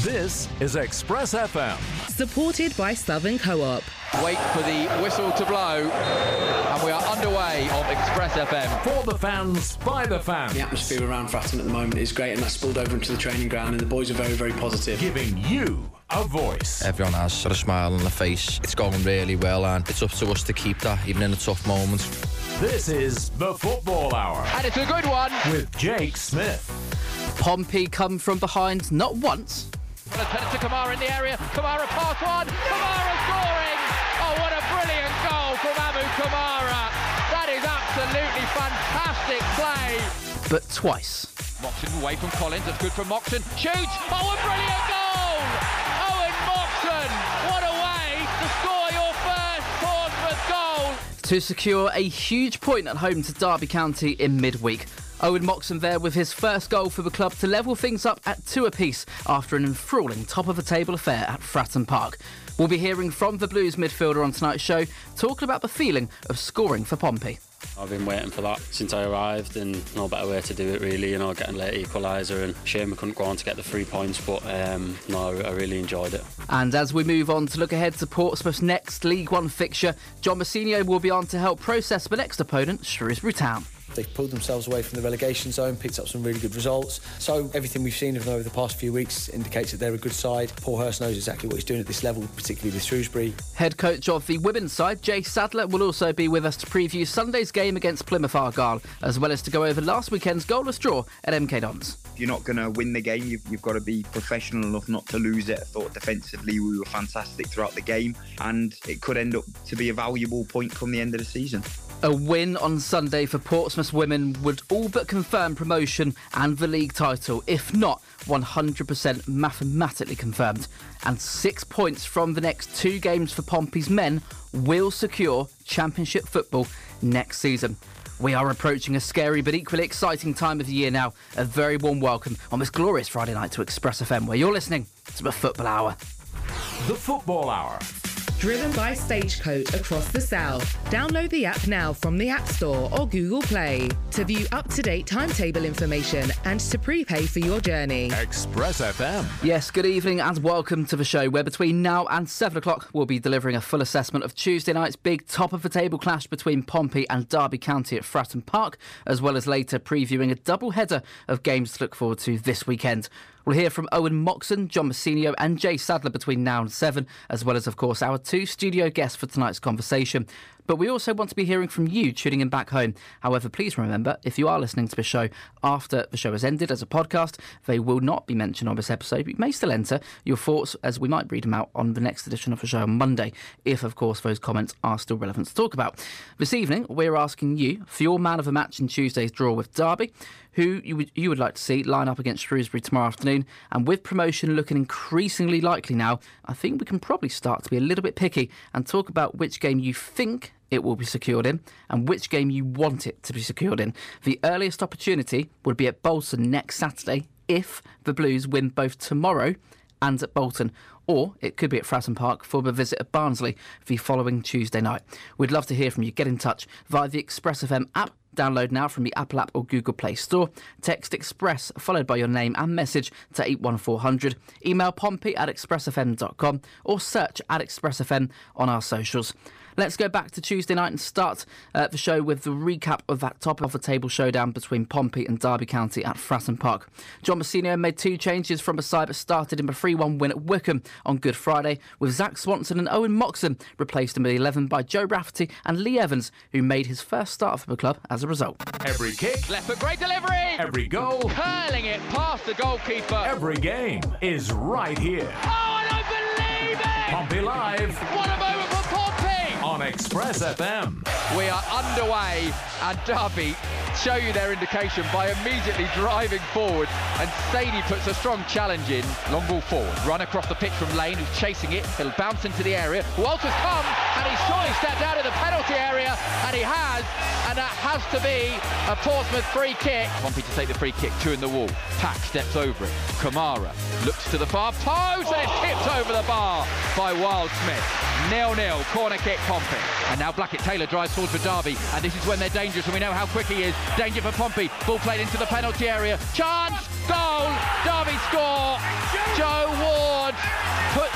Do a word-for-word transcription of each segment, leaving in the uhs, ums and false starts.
This is Express F M. Supported by Southern Co-op. Wait for the whistle to blow, and we are underway on Express F M. For the fans, by the fans. The atmosphere around Fratton at the moment is great, and that's spilled over into the training ground, and the boys are very, very positive. Giving you a voice. Everyone has got a smile on their face. It's going really well, and it's up to us to keep that, even in the tough moments. This is the Football Hour. And it's a good one. With Jake Smith. Pompey come from behind not once. Well, a to Kamara in the area. Kamara pass one. Kamara scoring. Oh, what a brilliant goal from Abu Kamara. That is absolutely fantastic play. But twice. Moxon away from Collins. That's good from Moxon. Shoots. Oh, a brilliant goal. Owen Moxon. What a way to score your first Portsmouth goal. To secure a huge point at home to Derby County in midweek. Owen Moxon there with his first goal for the club to level things up at two apiece after an enthralling top-of-the-table affair at Fratton Park. We'll be hearing from the Blues midfielder on tonight's show, talking about the feeling of scoring for Pompey. I've been waiting for that since I arrived, and no better way to do it really, you know, getting late equaliser, and shame we couldn't go on to get the three points, but um, no, I really enjoyed it. And as we move on to look ahead to Portsmouth's next League One fixture, John Massinio will be on to help process the next opponent, Shrewsbury Town. They've pulled themselves away from the relegation zone, picked up some really good results. So everything we've seen of them over the past few weeks indicates that they're a good side. Paul Hurst knows exactly what he's doing at this level, particularly with Shrewsbury. Head coach of the women's side, Jay Sadler, will also be with us to preview Sunday's game against Plymouth Argyle, as well as to go over last weekend's goalless draw at M K Dons. If you're not going to win the game, you've, you've got to be professional enough not to lose it. I thought defensively we were fantastic throughout the game, and it could end up to be a valuable point come the end of the season. A win on Sunday for Portsmouth women would all but confirm promotion and the league title, if not one hundred percent mathematically confirmed. And six points from the next two games for Pompey's men will secure Championship football next season. We are approaching a scary but equally exciting time of the year now. A very warm welcome on this glorious Friday night to Express F M, where you're listening to the Football Hour. The Football Hour. Driven by Stagecoach across the South. Download the app now from the App Store or Google Play to view up-to-date timetable information and to prepay for your journey. Express F M. Yes, good evening and welcome to the show, where between now and seven o'clock we'll be delivering a full assessment of Tuesday night's big top-of-the-table clash between Pompey and Derby County at Fratton Park, as well as later previewing a double-header of games to look forward to this weekend. We'll hear from Owen Moxon, John Massinio and Jay Sadler between now and seven, as well as, of course, our two studio guests for tonight's conversation. But we also want to be hearing from you tuning in back home. However, please remember, if you are listening to the show after the show has ended as a podcast, they will not be mentioned on this episode. But you may still enter your thoughts, as we might read them out on the next edition of the show on Monday, if, of course, those comments are still relevant to talk about. This evening, we're asking you for your man of the match in Tuesday's draw with Derby, who you would, you would like to see line up against Shrewsbury tomorrow afternoon. And with promotion looking increasingly likely now, I think we can probably start to be a little bit picky and talk about which game you think it will be secured in and which game you want it to be secured in. The earliest opportunity would be at Bolton next Saturday if the Blues win both tomorrow and at Bolton, or it could be at Fratton Park for the visit at Barnsley the following Tuesday night. We'd love to hear from you. Get in touch via the Express F M app. Download now from the Apple app or Google Play Store. Text Express followed by your name and message to eight one four hundred. Email pompey at express f m dot com or search at Express F M on our socials. Let's go back to Tuesday night and start uh, the show with the recap of that top-of-the-table showdown between Pompey and Derby County at Fratton Park. John Massinio made two changes from the side that started in the three one win at Wycombe on Good Friday, with Zach Swanson and Owen Moxon replaced in the eleven by Joe Rafferty and Lee Evans, who made his first start for the club as a result. Every kick, Left foot, great delivery. every goal, Curling it past the goalkeeper. every game is right here. Oh, I don't believe it. Pompey Live What a moment for Pompey. on Express F M. We are underway, and Derby show you their indication by immediately driving forward, and Sadie puts a strong challenge in. Long ball forward, run across the pitch from Lane, who's chasing it. He'll bounce into the area. Walters come, and he's surely stepped out of the penalty area, and he has, and that has to be a Portsmouth free kick. Pompey to take the free kick, two in the wall. Pack steps over it. Kamara looks to the far post, and it's tipped over the bar by Wildsmith. nil nil, corner kick Pompey. And now Blackett-Taylor drives forward for Derby, and this is when they're dangerous, and we know how quick he is. Danger for Pompey, ball played into the penalty area. Chance, goal, Derby score. Joe Ward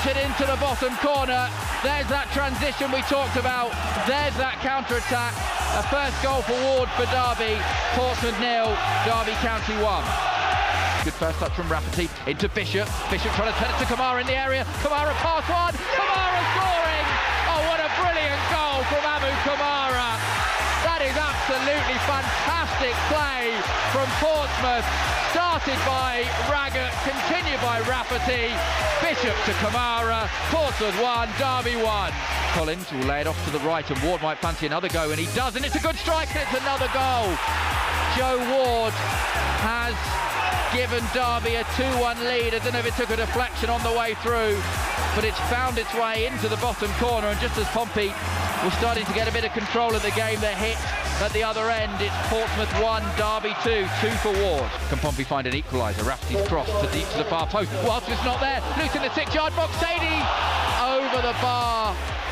it into the bottom corner. There's that transition we talked about. There's that counter-attack. A first goal for Ward for Derby. Portsmouth nil, Derby County one. Good first touch from Rafferty into Bishop. Bishop trying to turn it to Kamara in the area. Kamara pass one. Kamara scoring. Oh, what a brilliant goal from Abu Kamara. That is absolutely fantastic play from Portsmouth. Started by Raggett, continued by Rafferty. Bishop to Kamara. Portsmouth one, Derby one. Collins will lay it off to the right, and Ward might fancy another go, and he does, and it's a good strike, and it's another goal. Joe Ward has given Derby a two one lead. I don't know if it took a deflection on the way through, but it's found its way into the bottom corner, and just as Pompey was starting to get a bit of control of the game, they hit at the other end. It's Portsmouth one, Derby two, two for Ward. Can Pompey find an equaliser? Rafferty's cross to the, to the far post. Whilst it's not there, loose in the six-yard box. Sadie over the bar,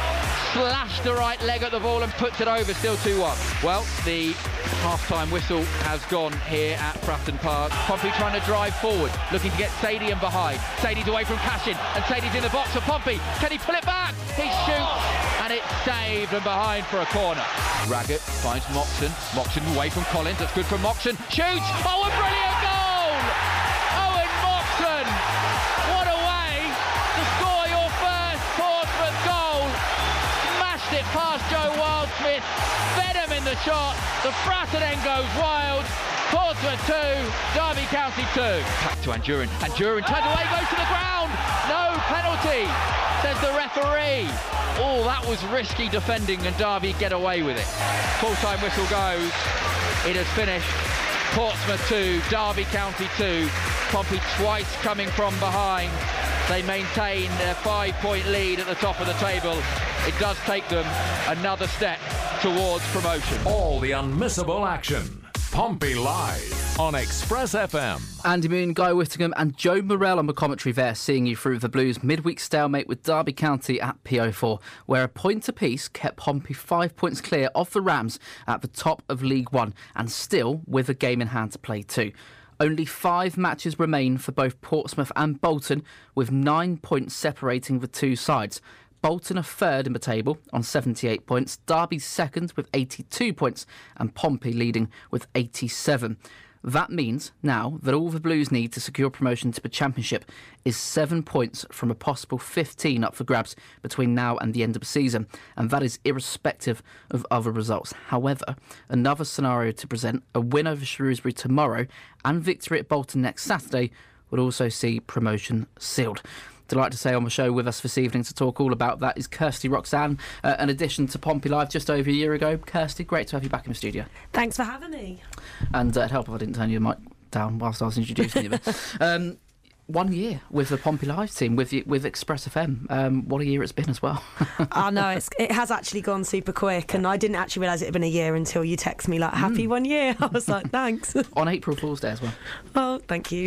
slashed the right leg at the ball and puts it over. Still two one. Well, the half-time whistle has gone here at Frafton Park. Pompey trying to drive forward, looking to get Sadie in behind. Sadie's away from Cashin, and Sadie's in the box for Pompey. Can he pull it back? He shoots, and it's saved and behind for a corner. Raggett finds Moxon. Moxon away from Collins. That's good from Moxon. Shoots! Oh, a brilliant goal! Owen Moxon! What a way to score your first Portsmouth goal! Smashed it past Joe Wildsmith. Fed him in the shot. The Frasser then goes wild. Portsmouth two, Derby County two. Back to Anjurin. Anjurin turns away, goes to the ground. No penalty, says the referee. Oh, that was risky defending, and Derby get away with it. Full-time whistle goes. It has finished. Portsmouth two, Derby County two. Pompey twice coming from behind. They maintain their five-point lead at the top of the table. It does take them another step towards promotion. All the unmissable action. Pompey Live on Express F M. Andy Moon, Guy Whittingham and Joe Morrell on the commentary there, seeing you through the Blues' midweek stalemate with Derby County at P O four, where a point apiece kept Pompey five points clear of the Rams at the top of League One, and still with a game in hand to play too. Only five matches remain for both Portsmouth and Bolton, with nine points separating the two sides. Bolton are third in the table on seventy-eight points, Derby second with eighty-two points, and Pompey leading with eighty-seven. That means now that all the Blues need to secure promotion to the Championship is seven points from a possible fifteen up for grabs between now and the end of the season, and that is irrespective of other results. However, another scenario to present, a win over Shrewsbury tomorrow and victory at Bolton next Saturday, would also see promotion sealed. Delighted to say on the show with us this evening to talk all about that is Kirsty Roxanne, uh, an addition to Pompey Live just over a year ago. Kirsty, great to have you back in the studio. Thanks for having me. And uh, it'd help if I didn't turn your mic down whilst I was introducing you. um, one year with the Pompey Live team, with with Express F M. Um, what a year it's been as well. I know, it's, it has actually gone super quick, and I didn't actually realise it had been a year until you text me like, happy mm. one year. I was like, thanks. On April Fool's Day as well. Oh, thank you.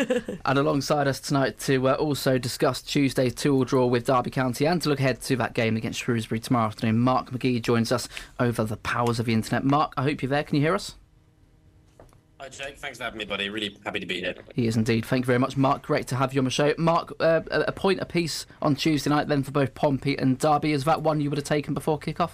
And alongside us tonight to uh, also discuss Tuesday's two-all draw with Derby County and to look ahead to that game against Shrewsbury tomorrow afternoon, Mark McGee joins us over the powers of the internet. Mark, I hope you're there. Can you hear us? Hi Jake, thanks for having me, buddy. Really happy to be here. He is indeed. Thank you very much, Mark. Great to have you on the show. Mark, uh, a point apiece on Tuesday night then for both Pompey and Derby. Is that one you would have taken before kick-off?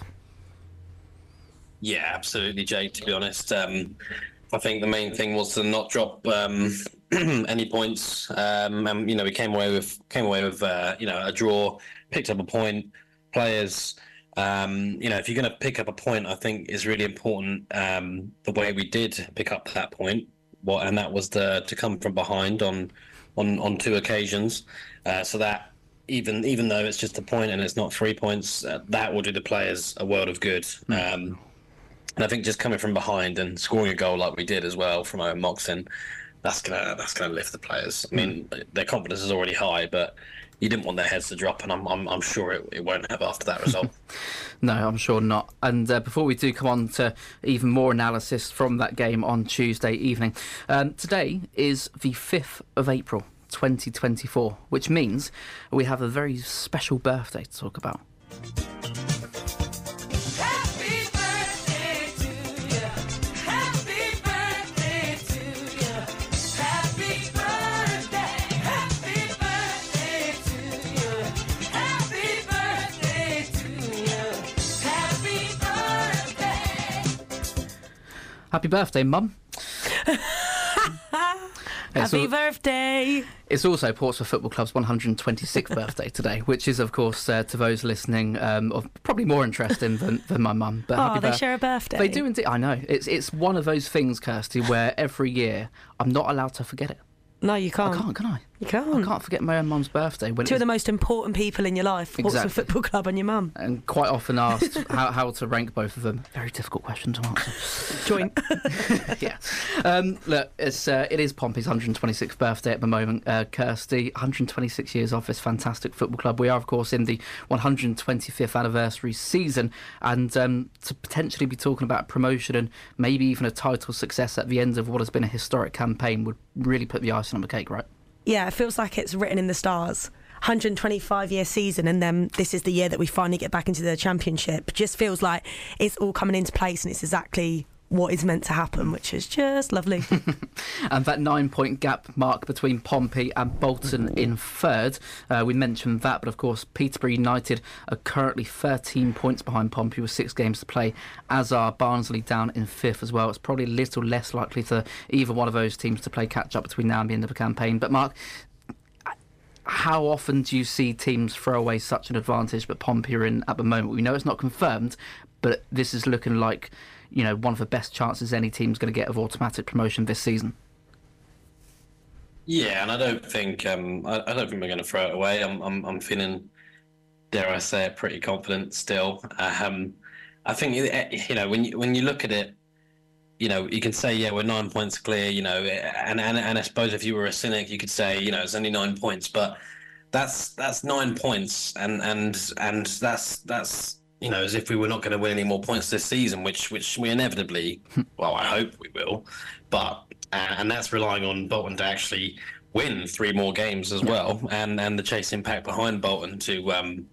Yeah, absolutely, Jake, to be honest. Um, I think the main thing was to not drop um, any points. Um, and, you know, we came away with, came away with uh, you know, a draw, picked up a point, players... Um, you know, if you're going to pick up a point, I think is really important. Um, the way we did pick up that point, what, and that was the to come from behind on on, on two occasions. Uh, so that even even though it's just a point and it's not three points, uh, that will do the players a world of good. Um, and I think just coming from behind and scoring a goal like we did as well from Owen Moxon, that's gonna that's gonna lift the players. I mean, their confidence is already high, but you didn't want their heads to drop, and I'm I'm, I'm sure it, it won't have after that result. No, I'm sure not. And uh, before we do come on to even more analysis from that game on Tuesday evening, um, today is the fifth of April, twenty twenty-four, which means we have a very special birthday to talk about. Happy birthday, Mum. Happy all, birthday! It's also Portsmouth Football Club's one hundred twenty-sixth birthday today, which is, of course, uh, to those listening, um, of probably more interesting than, than my mum. But oh, happy they birth- share a birthday. They do indeed. I know. It's it's one of those things, Kirsty, where every year I'm not allowed to forget it. No, you can't. I can't, can I? You can't. I can't forget my own mum's birthday. When Two of the most important people in your life, Portsmouth Exactly. Football Club and your mum. And quite often asked how, how to rank both of them. Very difficult question to answer. Joint. yeah. Um, look, it's uh, it is Pompey's one hundred twenty-sixth birthday at the moment. Uh, Kirsty, one hundred twenty-six years of this fantastic football club. We are, of course, in the one hundred twenty-fifth anniversary season, and um, to potentially be talking about promotion and maybe even a title success at the end of what has been a historic campaign would really put the icing on the cake, right? Yeah, it feels like it's written in the stars. one hundred twenty-five year season, and then this is the year that we finally get back into the championship. Just feels like it's all coming into place, and it's exactly what is meant to happen, which is just lovely. And that nine-point gap mark between Pompey and Bolton in third, uh, we mentioned that, but of course Peterborough United are currently thirteen points behind Pompey with six games to play, as are Barnsley down in fifth as well. It's probably a little less likely for either one of those teams to play catch-up between now and the end of the campaign. But Mark, how often do you see teams throw away such an advantage that Pompey are in at the moment? We know it's not confirmed, but this is looking like, you know, one of the best chances any team's going to get of automatic promotion this season. Yeah, and I don't think um, I, I don't think we're going to throw it away. I'm I'm I'm feeling, dare I say it, pretty confident still. Um, I think you know when you when you look at it, you know, you can say, yeah, we're nine points clear, you know, and and and I suppose if you were a cynic, you could say, you know, it's only nine points, but that's that's nine points, and and and that's that's. You know, as if we were not going to win any more points this season, which which we inevitably, well, I hope we will, but uh, and that's relying on Bolton to actually win three more games as well, and and the chase impact behind Bolton to um,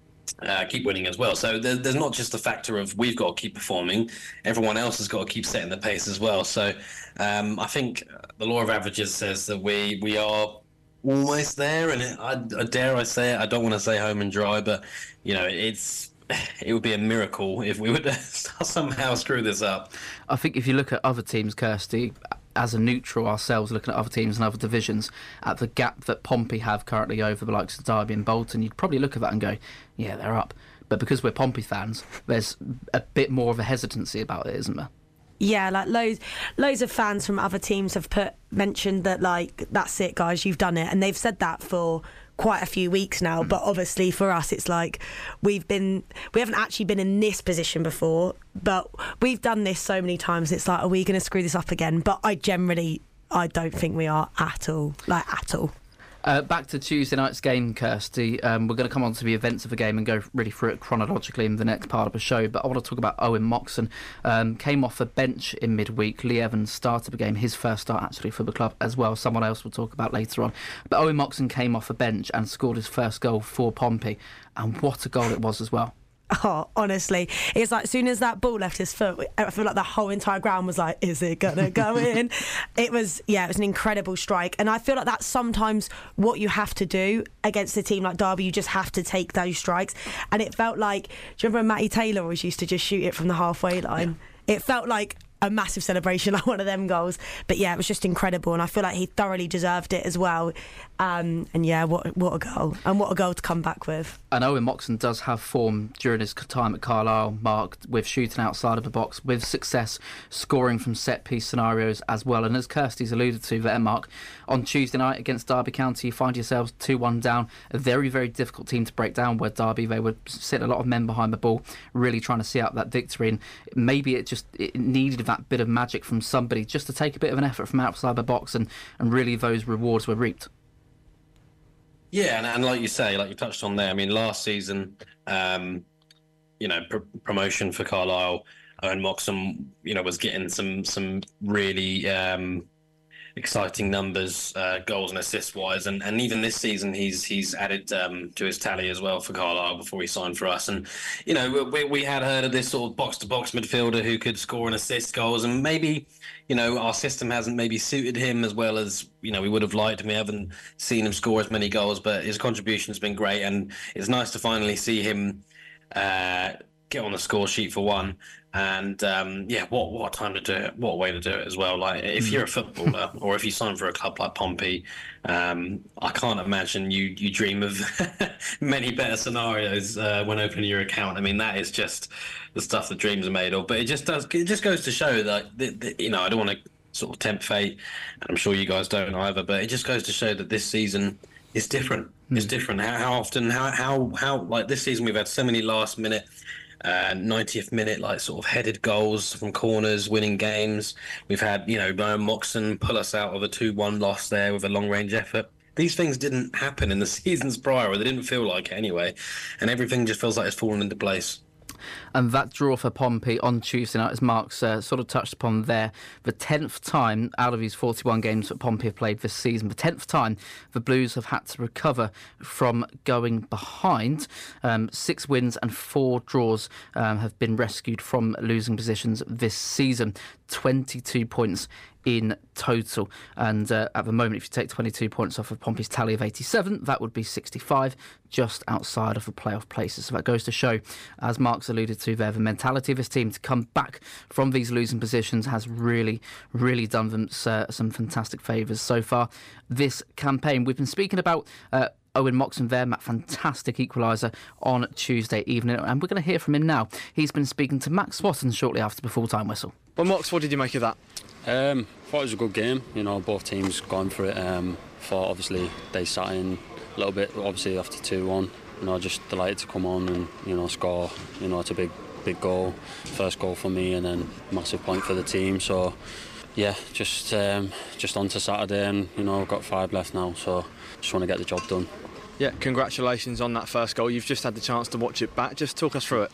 uh, keep winning as well. So there, there's not just the factor of we've got to keep performing; everyone else has got to keep setting the pace as well. So um, I think the law of averages says that we we are almost there, and it, I, I dare I say it, I don't want to say home and dry, but you know, it's. It would be a miracle if we would somehow screw this up. I think if you look at other teams, Kirsty, as a neutral ourselves, looking at other teams and other divisions, at the gap that Pompey have currently over the likes of Derby and Bolton, you'd probably look at that and go, yeah, they're up. But because we're Pompey fans, there's a bit more of a hesitancy about it, isn't there? Yeah, like loads, loads of fans from other teams have put mentioned that, like, that's it, guys, you've done it, and they've said that for quite a few weeks now. Mm. But obviously for us, it's like we've been, we haven't actually been in this position before, but we've done this so many times. It's like, are we going to screw this up again? But I generally, I don't think we are at all, like at all. Uh, back to Tuesday night's game, Kirsty. Um, we're going to come on to the events of the game and go really through it chronologically in the next part of the show. But I want to talk about Owen Moxon. Um, came off the bench in midweek. Lee Evans started the game, his first start actually for the club as well. Someone else we'll talk about later on. But Owen Moxon came off the bench and scored his first goal for Pompey. And what a goal it was as well. Oh, honestly, it's like as soon as that ball left his foot, I feel like the whole entire ground was like, is it gonna go in? It was, yeah, it was an incredible strike, and I feel like that's sometimes what you have to do against a team like Derby. You just have to take those strikes, and it felt like, do you remember when Matty Taylor always used to just shoot it from the halfway line? Yeah. It felt like a massive celebration, like one of them goals. But yeah, it was just incredible, and I feel like he thoroughly deserved it as well. Um, and yeah, what what a goal, and what a goal to come back with. And Owen Moxon does have form during his time at Carlisle, marked with shooting outside of the box, with success scoring from set-piece scenarios as well. And as Kirsty's alluded to there, Mark, on Tuesday night against Derby County, you find yourselves two one down. A very, very difficult team to break down, where Derby, they would sit a lot of men behind the ball, really trying to see out that victory. And maybe it just it needed that bit of magic from somebody just to take a bit of an effort from outside the box, and, and really those rewards were reaped. Yeah, and, and like you say, like you touched on there, I mean, last season, um, you know, pr- promotion for Carlisle, Owen Moxon, you know, was getting some some really um, exciting numbers, uh, goals and assists wise, and, and even this season he's he's added um, to his tally as well for Carlisle before he signed for us. And you know, we we had heard of this sort of box to box midfielder who could score and assist goals, and maybe, you know, our system hasn't maybe suited him as well as, you know, we would have liked. We haven't seen him score as many goals, but his contribution has been great, and it's nice to finally see him uh, get on the score sheet for one, and um, yeah, what what a time to do it, what a way to do it as well. Like if you're a footballer or if you sign for a club like Pompey, um, I can't imagine you you dream of many better scenarios uh, when opening your account. I mean, that is just the stuff that dreams are made of. But it just does it just goes to show that, that, that you know, I don't want to sort of tempt fate, and I'm sure you guys don't either. But it just goes to show that this season is different. Mm. It's different. How, how often, how how how like this season we've had so many last minute. Uh, ninetieth minute, like sort of headed goals from corners, winning games. We've had, you know, Brian Moxon pull us out of a two one loss there with a long range effort. These things didn't happen in the seasons prior, or they didn't feel like it anyway. And everything just feels like it's fallen into place. And that draw for Pompey on Tuesday night, as Mark's uh, sort of touched upon there, the tenth time out of these forty-one games that Pompey have played this season, the tenth time the Blues have had to recover from going behind. Um, six wins and four draws um, have been rescued from losing positions this season. twenty-two points in total, and uh, at the moment, if you take twenty-two points off of Pompey's tally of eighty-seven, that would be sixty-five, just outside of the playoff places. So that goes to show, as Mark's alluded to there, the mentality of this team to come back from these losing positions has really, really done them uh, some fantastic favours so far this campaign. We've been speaking about uh, Owen Moxon there, that fantastic equaliser on Tuesday evening, and we're going to hear from him now. He's been speaking to Max Swatton shortly after the full-time whistle. Well, Mox, what did you make of that? Um, thought it was a good game. You know, both teams gone for it. Um, thought obviously they sat in a little bit, obviously after two one. You know, just delighted to come on and, you know, score. You know, it's a big, big goal. First goal for me, and then massive point for the team. So, yeah, just um, just on to Saturday, and, you know, we've got five left now. So, just want to get the job done. Yeah, congratulations on that first goal. You've just had the chance to watch it back. Just talk us through it.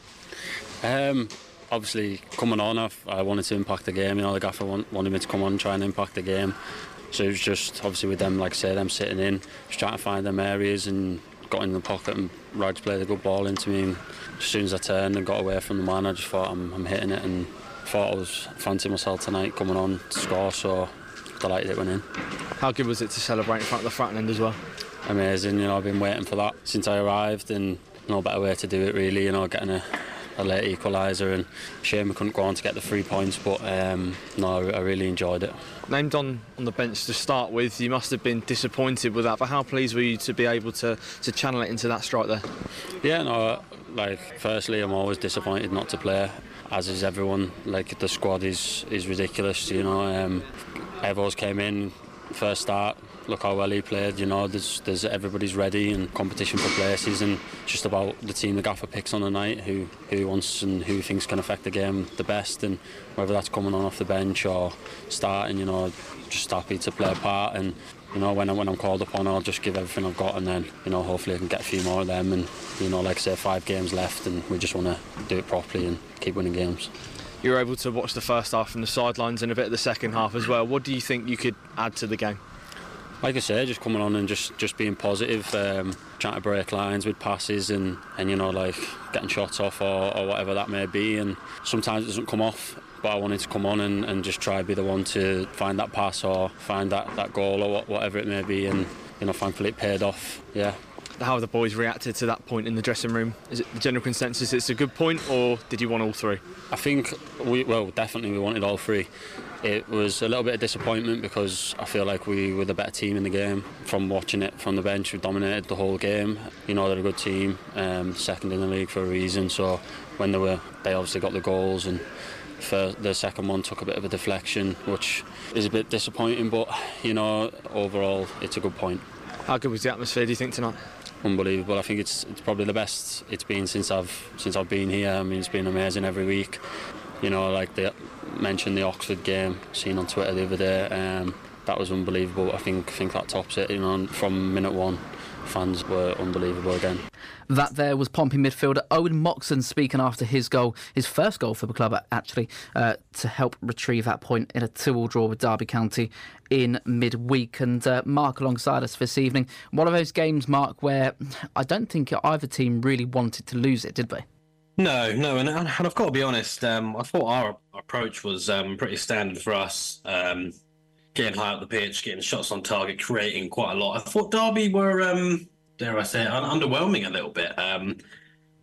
Um, obviously, coming on, I've, I wanted to impact the game. You know, the gaffer want, wanted me to come on and try and impact the game. So it was just, obviously, with them, like I say, them sitting in, just trying to find them areas, and got in the pocket, and Rags played a good ball into me. And as soon as I turned and got away from the man, I just thought I'm, I'm hitting it, and thought I was fancying myself tonight coming on to score. So delighted it went in. How good was it to celebrate in front of the front end as well? Amazing. You know, I've been waiting for that since I arrived, and no better way to do it really. You know, getting a, a late equaliser, and shame we couldn't go on to get the three points, but um, no, I, I really enjoyed it. Named on on the bench to start with, you must have been disappointed with that, but how pleased were you to be able to to channel it into that strike there? Yeah, no, like firstly, I'm always disappointed not to play, as is everyone. Like the squad is is ridiculous. You know, um, Evos came in first start. Look how well he played. You know, there's there's everybody's ready and competition for places, and just about the team the gaffer picks on the night, who who wants and who thinks can affect the game the best, and whether that's coming on off the bench or starting. You know, just happy to play a part, and you know, when I, when I'm called upon, I'll just give everything I've got, and then, you know, hopefully I can get a few more of them. And, you know, like I say, five games left, and we just want to do it properly and keep winning games. You were able to watch the first half from the sidelines and a bit of the second half as well. What do you think you could add to the game? Like I say, just coming on and just, just being positive, um, trying to break lines with passes, and, and you know, like getting shots off or, or whatever that may be. And sometimes it doesn't come off, but I wanted to come on and, and just try to be the one to find that pass or find that, that goal or whatever it may be. And, you know, thankfully it paid off, yeah. How have the boys reacted to that point in the dressing room? Is it the general consensus it's a good point, or did you want all three? I think, we well, definitely we wanted all three. It was a little bit of disappointment because I feel like we were the better team in the game. From watching it from the bench, we dominated the whole game. You know, they're a good team, um, second in the league for a reason. So when they were, they obviously got the goals, and for the second one took a bit of a deflection, which is a bit disappointing. But you know, overall, it's a good point. How good was the atmosphere, do you think, tonight? Unbelievable. I think it's it's probably the best it's been since I've since I've been here. I mean, it's been amazing every week. You know, like they mentioned the Oxford game, seen on Twitter the other day. Um, that was unbelievable. I think I think that tops it. You know, from minute one, fans were unbelievable again. That there was Pompey midfielder Owen Moxon speaking after his goal, his first goal for the club actually, uh, to help retrieve that point in a two-all draw with Derby County in midweek. And uh, Mark alongside us this evening. One of those games, Mark, where I don't think either team really wanted to lose it, did they? No, no, and, and I've got to be honest, um, I thought our approach was um, pretty standard for us. Um, getting high up the pitch, getting shots on target, creating quite a lot. I thought Derby were... Um, dare I say it, un- underwhelming a little bit. Um,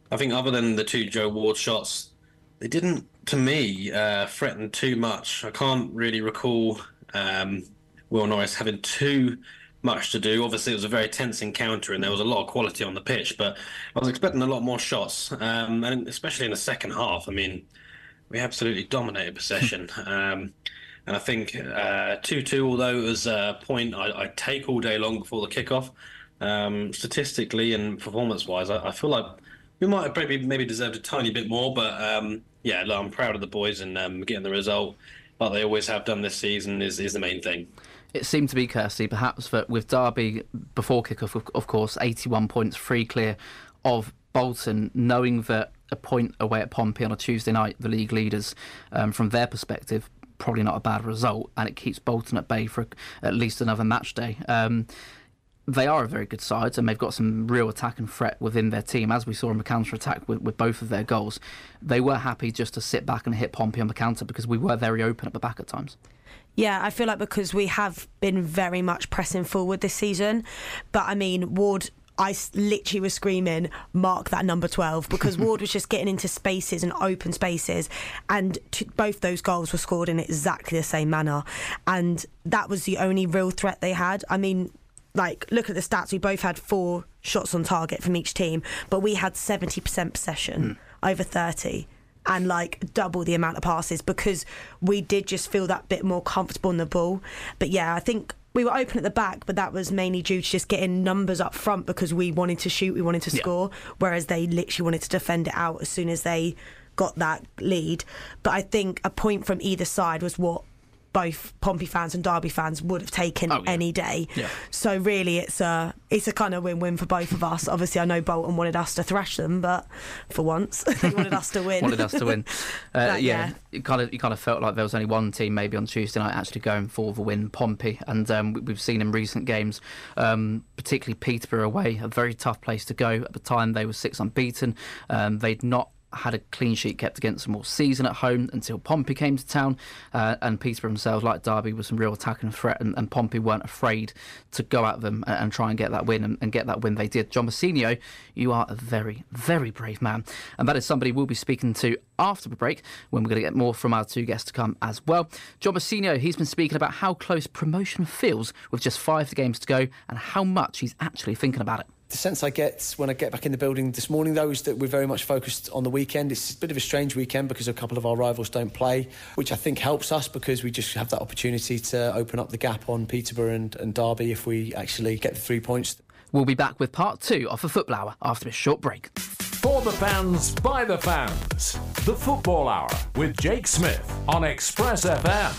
I think other than the two Joe Ward shots, they didn't, to me, uh, threaten too much. I can't really recall um, Will Norris having too much to do. Obviously, it was a very tense encounter and there was a lot of quality on the pitch, but I was expecting a lot more shots, um, and especially in the second half. I mean, we absolutely dominated possession. um, and I think uh, two two, although it was a point I, I'd take all day long before the kickoff, um, statistically and performance-wise, I, I feel like we might have maybe, maybe deserved a tiny bit more, but um, yeah, look, I'm proud of the boys, and um, getting the result, like they always have done this season, is, is the main thing. It seemed to be, Kirsty, perhaps that with Derby before kickoff, of, of course, eighty-one points free clear of Bolton, knowing that a point away at Pompey on a Tuesday night, the league leaders, um, from their perspective, probably not a bad result, and it keeps Bolton at bay for at least another match day. Um, they are a very good side, and they've got some real attack and threat within their team, as we saw in the counter-attack with, with both of their goals. They were happy just to sit back and hit Pompey on the counter because we were very open at the back at times. Yeah, I feel like because we have been very much pressing forward this season, but I mean, Ward, I literally was screaming, mark that number twelve, because Ward was just getting into spaces and open spaces, and t- both those goals were scored in exactly the same manner, and that was the only real threat they had. I mean, like, look at the stats, we both had four shots on target from each team, but we had seventy percent possession mm. over thirty, and like double the amount of passes, because we did just feel that bit more comfortable on the ball. But yeah, I think we were open at the back, but that was mainly due to just getting numbers up front, because we wanted to shoot, we wanted to score, yeah. whereas they literally wanted to defend it out as soon as they got that lead. But I think a point from either side was what both Pompey fans and Derby fans would have taken oh, yeah. any day. Yeah. So really, it's a it's a kind of win-win for both of us. Obviously, I know Bolton wanted us to thrash them, but for once, they wanted us to win. wanted us to win. Uh, but, yeah, yeah. It kind of you kind of felt like there was only one team maybe on Tuesday night actually going for the win, Pompey, and um, we've seen in recent games, um, particularly Peterborough away, a very tough place to go. At the time, they were six unbeaten. Um, they'd not had a clean sheet kept against them all season at home until Pompey came to town, uh, and Peterborough themselves, like Derby, was some real attack and threat, and, and Pompey weren't afraid to go at them and, and try and get that win, and, and get that win they did. John Mousinho, you are a very, very brave man, and that is somebody we'll be speaking to after the break, when we're going to get more from our two guests to come as well. John Mousinho, he's been speaking about how close promotion feels with just five games to go, and how much he's actually thinking about it. The sense I get when I get back in the building this morning, though, is that we're very much focused on the weekend. It's a bit of a strange weekend because a couple of our rivals don't play, which I think helps us because we just have that opportunity to open up the gap on Peterborough and, and Derby if we actually get the three points. We'll be back with part two of the Football Hour after this short break. For the fans, by the fans. The Football Hour with Jake Smith on Express F M.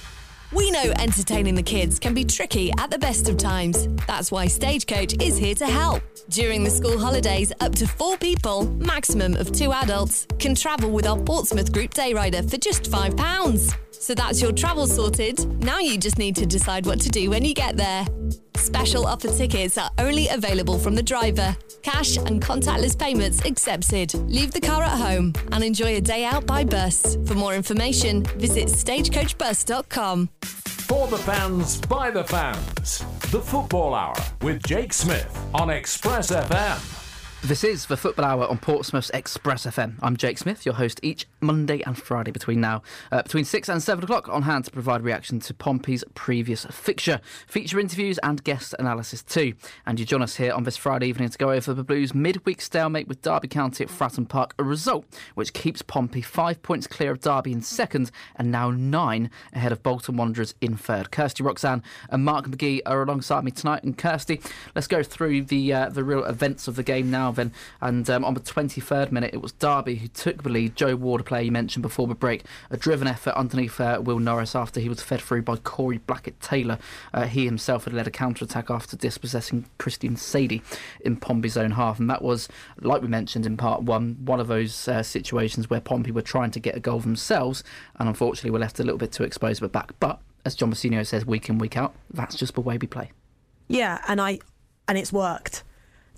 We know entertaining the kids can be tricky at the best of times. That's why Stagecoach is here to help. During the school holidays, up to four people, maximum of two adults, can travel with our Portsmouth Group Day Rider for just five pounds. So that's your travel sorted. Now you just need to decide what to do when you get there. Special offer tickets are only available from the driver. Cash and contactless payments accepted. Leave the car at home and enjoy a day out by bus. For more information, visit stagecoach bus dot com. For the fans, by the fans. The Football Hour with Jake Smith on Express F M. This is the Football Hour on Portsmouth's Express F M. I'm Jake Smith, your host each Monday and Friday between now, uh, between six and seven o'clock, on hand to provide reaction to Pompey's previous fixture, feature interviews and guest analysis too. And you join us here on this Friday evening to go over the Blues' midweek stalemate with Derby County at Fratton Park, a result which keeps Pompey five points clear of Derby in second and now nine ahead of Bolton Wanderers in third. Kirsty Roxanne and Mark McGee are alongside me tonight. And Kirsty, let's go through the uh, the real events of the game now. Then, and um, on the twenty-third minute, it was Derby who took the lead. Joe Ward, a player you mentioned before the break, a driven effort underneath uh, Will Norris after he was fed through by Corey Blackett-Taylor. Uh, he himself had led a counter-attack after dispossessing Christian Sadie in Pompey's own half, and that was, like we mentioned in part one, one of those uh, situations where Pompey were trying to get a goal themselves, and unfortunately were left a little bit too exposed at the back. But as John Mousinho says week in, week out, that's just the way we play. Yeah, and I and it's worked.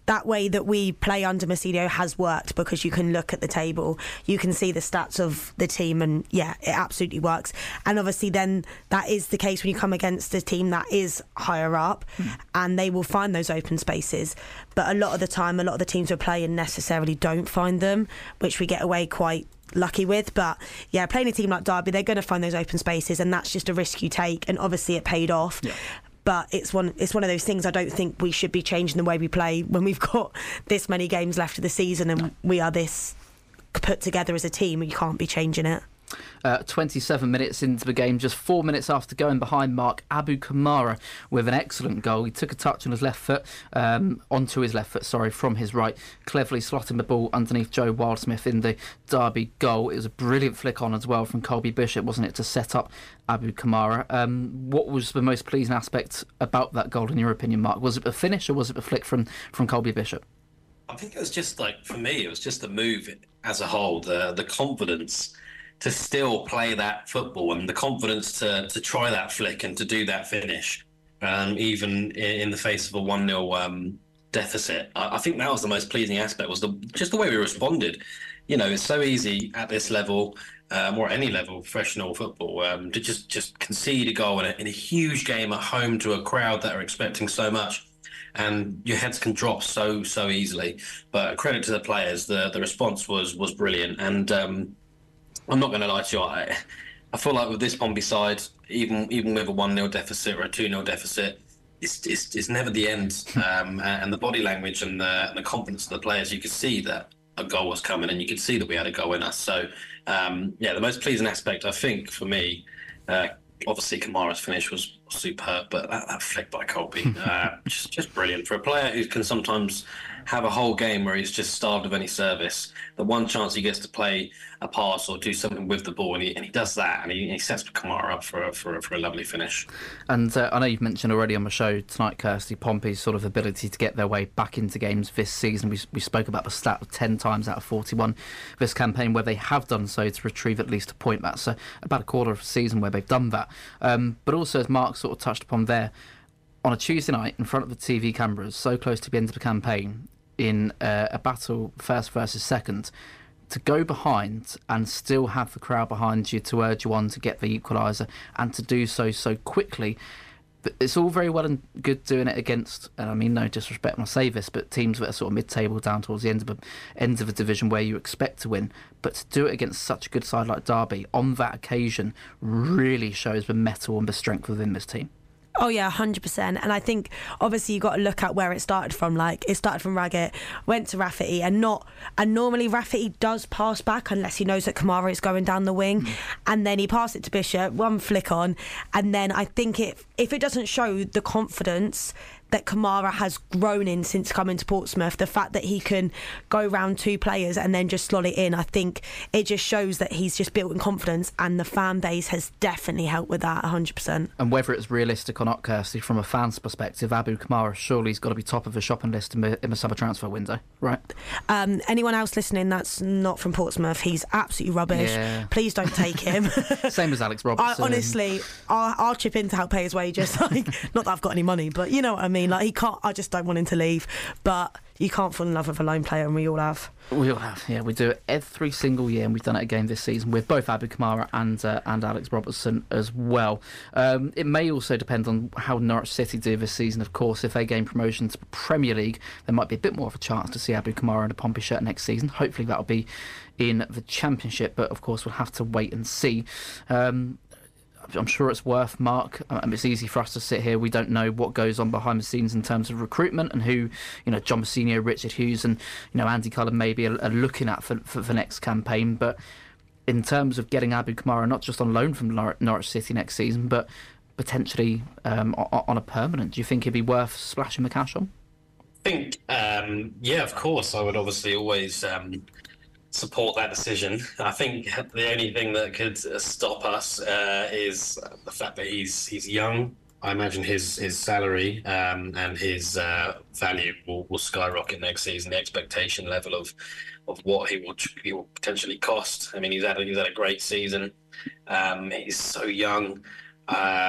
that way that we play under Mousinho has worked, because you can look at the table, you can see the stats of the team, and yeah, it absolutely works. And obviously then that is the case when you come against a team that is higher up, mm. and they will find those open spaces. But a lot of the time, a lot of the teams we're playing necessarily don't find them, which we get away quite lucky with. But yeah, playing a team like Derby, they're going to find those open spaces, and that's just a risk you take, and obviously it paid off. Yeah. But it's one it's one of those things I don't think we should be changing the way we play when we've got this many games left of the season and we are this put together as a team. You can't be changing it. Uh, twenty-seven minutes into the game, just four minutes after going behind Mark, Abu Kamara with an excellent goal. He took a touch on his left foot, um, onto his left foot, sorry, from his right, cleverly slotting the ball underneath Joe Wildsmith in the Derby goal. It was a brilliant flick on as well from Colby Bishop, wasn't it, to set up Abu Kamara. Um, what was the most pleasing aspect about that goal, in your opinion, Mark? Was it the finish or was it the flick from, from Colby Bishop? I think it was just like, for me, it was just the move as a whole, the the confidence to still play that football and the confidence to to try that flick and to do that finish, um, even in, in the face of a one nil um, deficit. I, I think that was the most pleasing aspect, was the just the way we responded. You know, it's so easy at this level, um, or any level of professional football, um, to just, just concede a goal in a, in a huge game at home to a crowd that are expecting so much. And your heads can drop so, so easily. But credit to the players, the, the response was was brilliant. And um, I'm not going to lie to you, I, I feel like with this Pompey side, even even with a one nil deficit or a two nil deficit, it's, it's, it's never the end. Um, and the body language and the, and the confidence of the players, you could see that a goal was coming and you could see that we had a goal in us. So, um, yeah, the most pleasing aspect, I think, for me, uh, obviously Kamara's finish was superb, but that, that flick by Colby, uh, just just brilliant. For a player who can sometimes have a whole game where he's just starved of any service, the one chance he gets to play a pass or do something with the ball, and he, and he does that, and he, he sets Kamara up for a, for, a, for a lovely finish. And uh, I know you've mentioned already on the show tonight, Kirsty, Pompey's sort of ability to get their way back into games this season. We, we spoke about the stat of ten times out of forty-one this campaign where they have done so to retrieve at least a point. That's uh, about a quarter of a season where they've done that. Um, but also, as Mark sort of touched upon there, on a Tuesday night in front of the T V cameras, so close to the end of the campaign, in uh, a battle first versus second, to go behind and still have the crowd behind you to urge you on to get the equaliser, and to do so so quickly. It's all very well and good doing it against, and I mean no disrespect when I say this, but teams that are sort of mid-table down towards the end of the end of a division where you expect to win. But to do it against such a good side like Derby on that occasion really shows the mettle and the strength within this team. Oh yeah, one hundred percent. And I think obviously you've got to look at where it started from. Like, it started from Raggett, went to Rafferty, and not and normally Rafferty does pass back unless he knows that Kamara is going down the wing, mm. and then he passed it to Bishop, one flick on, and then I think it if it doesn't show the confidence that Kamara has grown in since coming to Portsmouth, the fact that he can go round two players and then just slot it in, I think it just shows that he's just built in confidence, and the fan base has definitely helped with that one hundred percent. And whether it's realistic or not, Kirsty, from a fan's perspective, Abu Kamara surely has got to be top of the shopping list in the, in the summer transfer window, right? Um, anyone else listening that's not from Portsmouth, he's absolutely rubbish. Yeah. Please don't take him. Same as Alex Robertson. I, honestly, I'll, I'll chip in to help pay his wages. Like, not that I've got any money, but you know what I mean. Like, he can't. I just don't want him to leave. But you can't fall in love with a lone player, and we all have. We all have, yeah. We do it every single year, and we've done it again this season with both Abu Kamara and uh, and Alex Robertson as well. Um, it may also depend on how Norwich City do this season, of course. If they gain promotion to the Premier League, there might be a bit more of a chance to see Abu Kamara in a Pompey shirt next season. Hopefully that'll be in the Championship, but of course we'll have to wait and see. Um, I'm sure it's worth, Mark. Um, it's easy for us to sit here. We don't know what goes on behind the scenes in terms of recruitment and who, you know, John Mousinho, Richard Hughes, and you know Andy Cullen maybe are, are looking at for, for the next campaign. But in terms of getting Abu Kamara not just on loan from Nor- Norwich City next season, but potentially um, on, on a permanent, do you think it'd be worth splashing the cash on? I think, um, yeah, of course. I would obviously always Um... support that decision. I think the only thing that could stop us uh, is the fact that he's he's young. I imagine his his salary um, and his uh, value will, will skyrocket next season. The expectation level of of what he will he will potentially cost. I mean, he's had a, he's had a great season. Um, he's so young. Uh,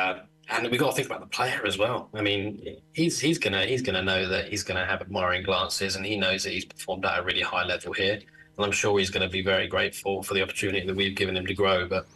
and we've got to think about the player as well. I mean, he's he's gonna he's gonna know that he's gonna have admiring glances, and he knows that he's performed at a really high level here. And I'm sure he's going to be very grateful for the opportunity that we've given him to grow. But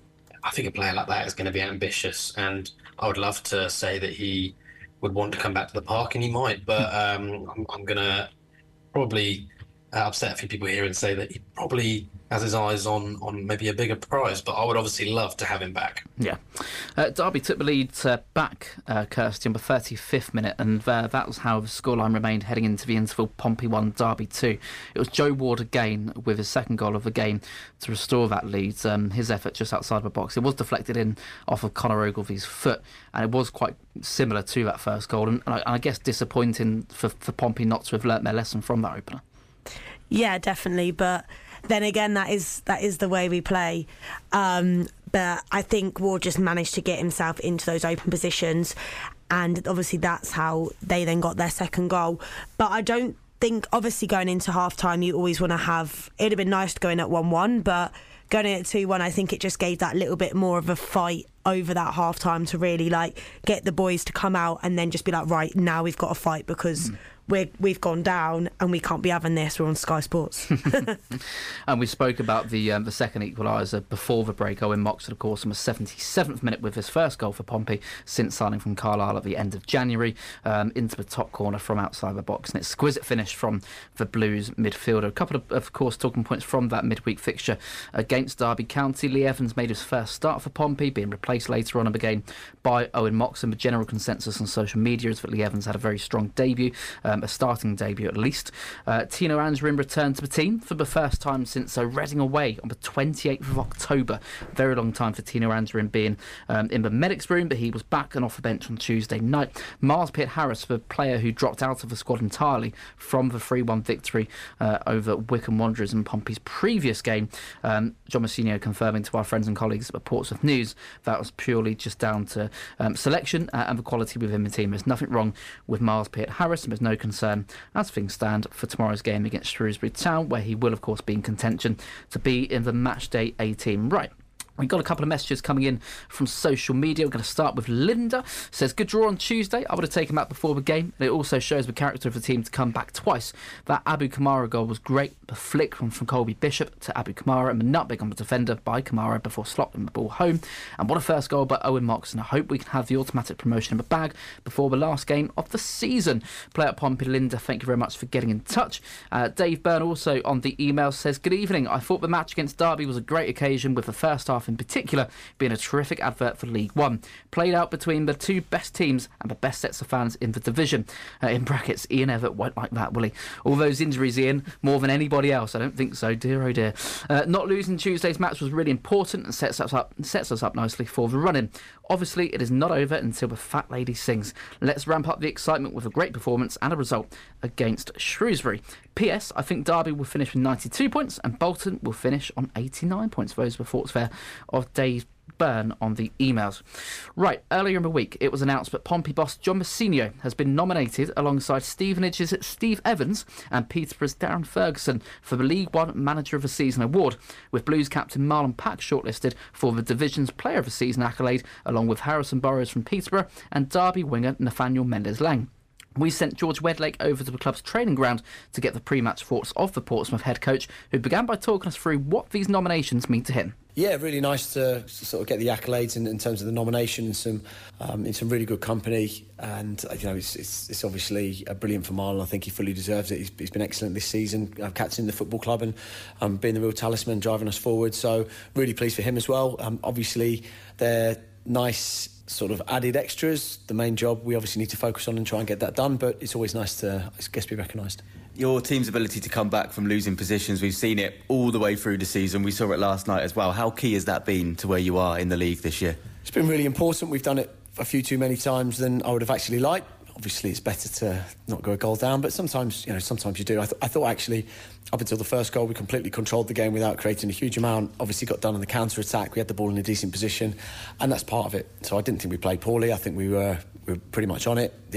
I think a player like that is going to be ambitious, and I would love to say that he would want to come back to the park, and he might. But um, I'm, I'm going to probably uh, upset a few people here and say that he probably has his eyes on, on maybe a bigger prize, but I would obviously love to have him back. Yeah. Uh, Derby took the lead uh, back, uh, Kirsty, on the thirty-fifth minute, and uh, that was how the scoreline remained heading into the interval. Pompey one, Derby two. It was Joe Ward again with his second goal of the game to restore that lead. Um, his effort just outside the box. It was deflected in off of Conor Ogilvy's foot, and it was quite similar to that first goal, and, and, I, and I guess disappointing for, for Pompey not to have learnt their lesson from that opener. Yeah, definitely, but then again, that is that is the way we play. Um, but I think Ward just managed to get himself into those open positions, and obviously that's how they then got their second goal. But I don't think, obviously going into half-time, you always want to have... It would have been nice to go in at one one, but going in at two one, I think it just gave that little bit more of a fight over that half-time to really like get the boys to come out and then just be like, right, now we've got to fight because... Mm. We're, we've gone down and we can't be having this. We're on Sky Sports. And we spoke about the um, the second equaliser before the break. Owen Moxon, of course, on the seventy-seventh minute with his first goal for Pompey since signing from Carlisle at the end of January, um, into the top corner from outside the box. An exquisite finish from the Blues midfielder. A couple of, of course, talking points from that midweek fixture against Derby County. Lee Evans made his first start for Pompey, being replaced later on in the game by Owen Moxon. The general consensus on social media is that Lee Evans had a very strong debut. Um, a starting debut at least. Uh, Tino Anjorin returned to the team for the first time since uh, Reading away on the twenty-eighth of October. Very long time for Tino Anjorin being um, in the medics room, but he was back and off the bench on Tuesday night. Miles Peart-Harris, the player who dropped out of the squad entirely from the three one victory uh, over Wycombe Wanderers in Pompey's previous game. Um, John Mousinho confirming to our friends and colleagues at Portsmouth News that was purely just down to um, selection uh, and the quality within the team. There's nothing wrong with Miles Peart-Harris, and there's no concern as things stand for tomorrow's game against Shrewsbury Town, where he will of course be in contention to be in the matchday A team. Right. We've got a couple of messages coming in from social media. We're going to start with Linda. Says, good draw on Tuesday. I would have taken that before the game. And it also shows the character of the team to come back twice. That Abu Kamara goal was great. The flick from, from Colby Bishop to Abu Kamara and the nutmeg on the defender by Kamara before slotting the ball home. And what a first goal by Owen Moxon. I hope we can have the automatic promotion in the bag before the last game of the season. Play at Pompey. Linda, thank you very much for getting in touch. Uh, Dave Byrne also on the email says, good evening. I thought the match against Derby was a great occasion, with the first half in particular being a terrific advert for League One. Played out between the two best teams and the best sets of fans in the division. Uh, in brackets, Ian Evatt won't like that, will he? All those injuries, Ian, more than anybody else. I don't think so, dear oh dear. Uh, not losing Tuesday's match was really important and sets us up sets us up nicely for the run-in. Obviously, it is not over until the fat lady sings. Let's ramp up the excitement with a great performance and a result against Shrewsbury. P S I think Derby will finish with ninety-two points and Bolton will finish on eighty-nine points. Those were thoughts there of Dave Byrne on the emails. Right, earlier in the week it was announced that Pompey boss John Mousinho has been nominated alongside Stevenage's Steve Evans and Peterborough's Darren Ferguson for the League One Manager of the Season award, with Blues captain Marlon Pack shortlisted for the division's Player of the Season accolade, along with Harrison Burrows from Peterborough and Derby winger Nathaniel Mendes-Lang. We sent George Wedlake over to the club's training ground to get the pre-match thoughts of the Portsmouth head coach, who began by talking us through what these nominations mean to him. Yeah, really nice to sort of get the accolades in, in terms of the nomination and some um, in some really good company. And you know, it's, it's, it's obviously uh, brilliant for Marlon. I think he fully deserves it. He's, he's been excellent this season, uh, captaining the football club and um, being the real talisman, driving us forward. So really pleased for him as well. Um, obviously, they're nice sort of added extras. The main job we obviously need to focus on and try and get that done, but it's always nice to, I guess, be recognised. Your team's ability to come back from losing positions, we've seen it all the way through the season. We saw it last night as well. How key has that been to where you are in the league this year? It's been really important. We've done it a few too many times than I would have actually liked. Obviously, it's better to not go a goal down, but sometimes, you know, sometimes you do. I, th- I thought actually, up until the first goal, we completely controlled the game without creating a huge amount. Obviously, got done on the counter attack. We had the ball in a decent position, and that's part of it. So I didn't think we played poorly. I think we were we were pretty much on it. The only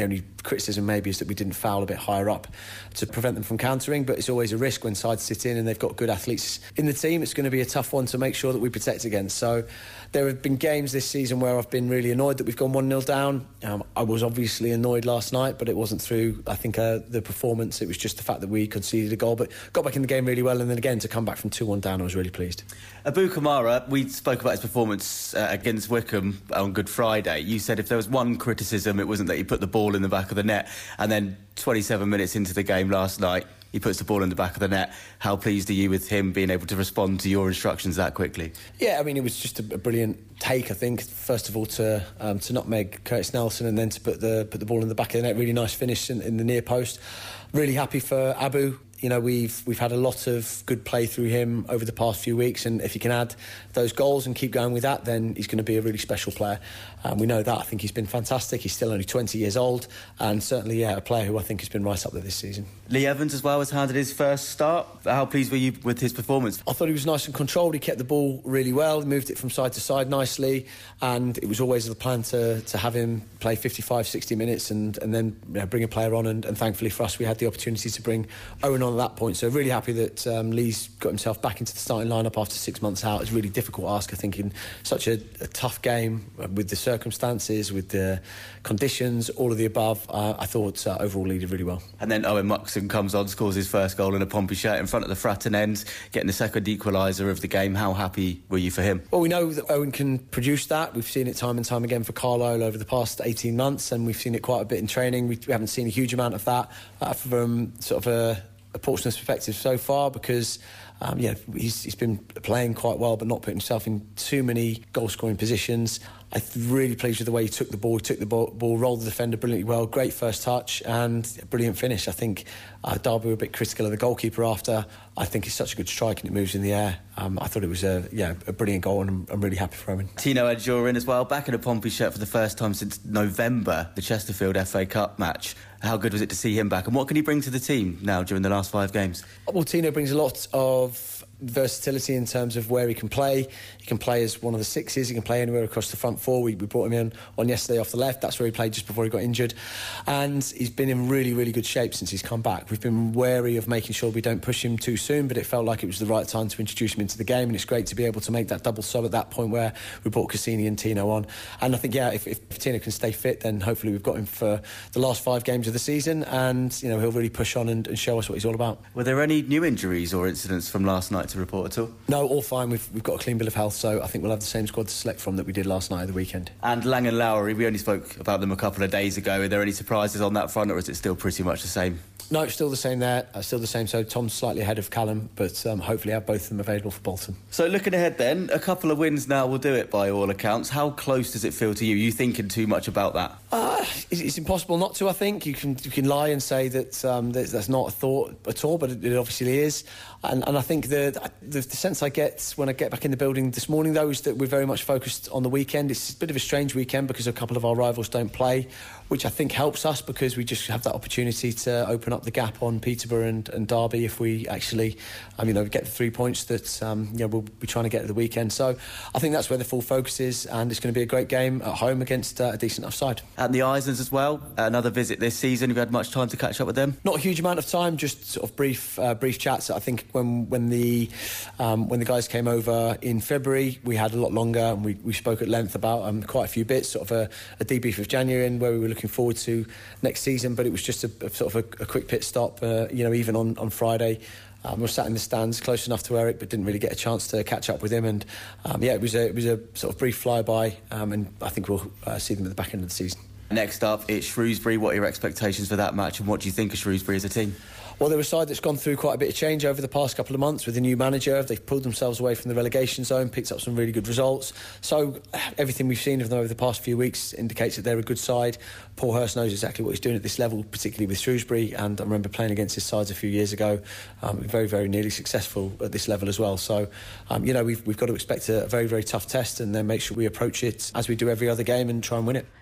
criticism maybe is that we didn't foul a bit higher up to prevent them from countering, but it's always a risk when sides sit in and they've got good athletes in the team. It's going to be a tough one to make sure that we protect against. So there have been games this season where I've been really annoyed that we've gone one nil down. Um, I was obviously annoyed last night, but it wasn't through, I think, uh, the performance. It was just the fact that we conceded a goal, but got back in the game really well, and then again to come back from two one down, I was really pleased. Abu Kamara, we spoke about his performance uh, against Wycombe on Good Friday. You said if there was one criticism, it wasn't that he put the ball in the back of the net, and then twenty-seven minutes into the game last night, he puts the ball in the back of the net. How pleased are you with him being able to respond to your instructions that quickly? Yeah, I mean, it was just a, a brilliant take, I think. First of all, to um, to nutmeg Curtis Nelson, and then to put the put the ball in the back of the net. Really nice finish in, in the near post. Really happy for Abu. You know, we've we've had a lot of good play through him over the past few weeks, and if he can add those goals and keep going with that, then he's going to be a really special player. Um, we know that. I think he's been fantastic. He's still only twenty years old, and certainly, yeah, a player who I think has been right up there this season. Lee Evans as well has handed his first start. How pleased were you with his performance? I thought he was nice and controlled. He kept the ball really well, moved it from side to side nicely, and it was always the plan to to have him play fifty-five, sixty minutes and, and then you know, bring a player on, and, and thankfully for us we had the opportunity to bring Owen on at that point. So really happy that um, Lee's got himself back into the starting lineup after six months out. It's a really difficult ask, I think, in such a, a tough game with the circumstances, with the conditions, all of the above. Uh, I thought uh, overall Lee did really well. And then Owen Muxon comes on, scores his first goal in a Pompey shirt in front of the Fratton end, getting the second equaliser of the game. How happy were you for him? Well, we know that Owen can produce that. We've seen it time and time again for Carlisle over the past eighteen months, and we've seen it quite a bit in training. We, we haven't seen a huge amount of that uh, from sort of a a Portsmouth perspective so far, because um, yeah, he's, he's been playing quite well but not putting himself in too many goal scoring positions. I'm really pleased with the way he took the ball, he took the ball, ball, rolled the defender brilliantly well, great first touch and a brilliant finish. I think uh, Derby were a bit critical of the goalkeeper after. I think it's such a good strike and it moves in the air. Um, I thought it was a yeah a brilliant goal, and I'm, I'm really happy for him. Tino Adjura in as well, back in a Pompey shirt for the first time since November, the Chesterfield F A Cup match. How good was it to see him back, and what can he bring to the team now during the last five games? Well, Tino brings a lot of versatility in terms of where he can play. He can play as one of the sixes, he can play anywhere across the front four. We, we brought him in on yesterday off the left. That's where he played just before he got injured, and he's been in really really good shape since he's come back. We've been wary of making sure we don't push him too soon, but it felt like it was the right time to introduce him into the game, and it's great to be able to make that double sub at that point where we brought Cassini and Tino on. And I think yeah if, if Tino can stay fit, then hopefully we've got him for the last five games of the season, and you know he'll really push on and, and show us what he's all about. Were there any new injuries or incidents from last night to report at all? No, all fine. We've, we've got a clean bill of health, so I think we'll have the same squad to select from that we did last night at the weekend. And Lang and Lowry, we only spoke about them a couple of days ago. Are there any surprises on that front, or is it still pretty much the same? No, it's still the same there, uh, still the same. So Tom's slightly ahead of Callum, but um, hopefully have both of them available for Bolton. So looking ahead then, a couple of wins now will do it by all accounts. How close does it feel to you? Are you thinking too much about that? Uh, it's, it's impossible not to, I think. You can you can lie and say that um, that's, that's not a thought at all, but it, it obviously is. And, and I think the, the the sense I get when I get back in the building this morning, though, is that we're very much focused on the weekend. It's a bit of a strange weekend because a couple of our rivals don't play, which I think helps us because we just have that opportunity to open up the gap on Peterborough and, and Derby if we actually, um, you know, get the three points that um, you know, we'll be trying to get at the weekend. So I think that's where the full focus is, and it's going to be a great game at home against uh, a decent enough side. And the Islands as well, another visit this season. Have you had much time to catch up with them? Not a huge amount of time, just sort of brief uh, brief chats. I think when when the um, when the guys came over in February, we had a lot longer, and we, we spoke at length about um, quite a few bits, sort of a, a debrief of January and where we were looking forward to next season. But it was just a, a sort of a, a quick pit stop, uh, you know, even on, on Friday. Um, we were sat in the stands close enough to Eric, but didn't really get a chance to catch up with him. And um, yeah, it was a it was a sort of brief flyby, um, and I think we'll uh, see them at the back end of the season. Next up, it's Shrewsbury. What are your expectations for that match, and what do you think of Shrewsbury as a team? Well, they're a side that's gone through quite a bit of change over the past couple of months with a new manager. They've pulled themselves away from the relegation zone, picked up some really good results. So everything we've seen of them over the past few weeks indicates that they're a good side. Paul Hurst knows exactly what he's doing at this level, particularly with Shrewsbury, and I remember playing against his sides a few years ago. Um, very, very nearly successful at this level as well. So, um, you know, we've, we've got to expect a very, very tough test, and then make sure we approach it as we do every other game and try and win it.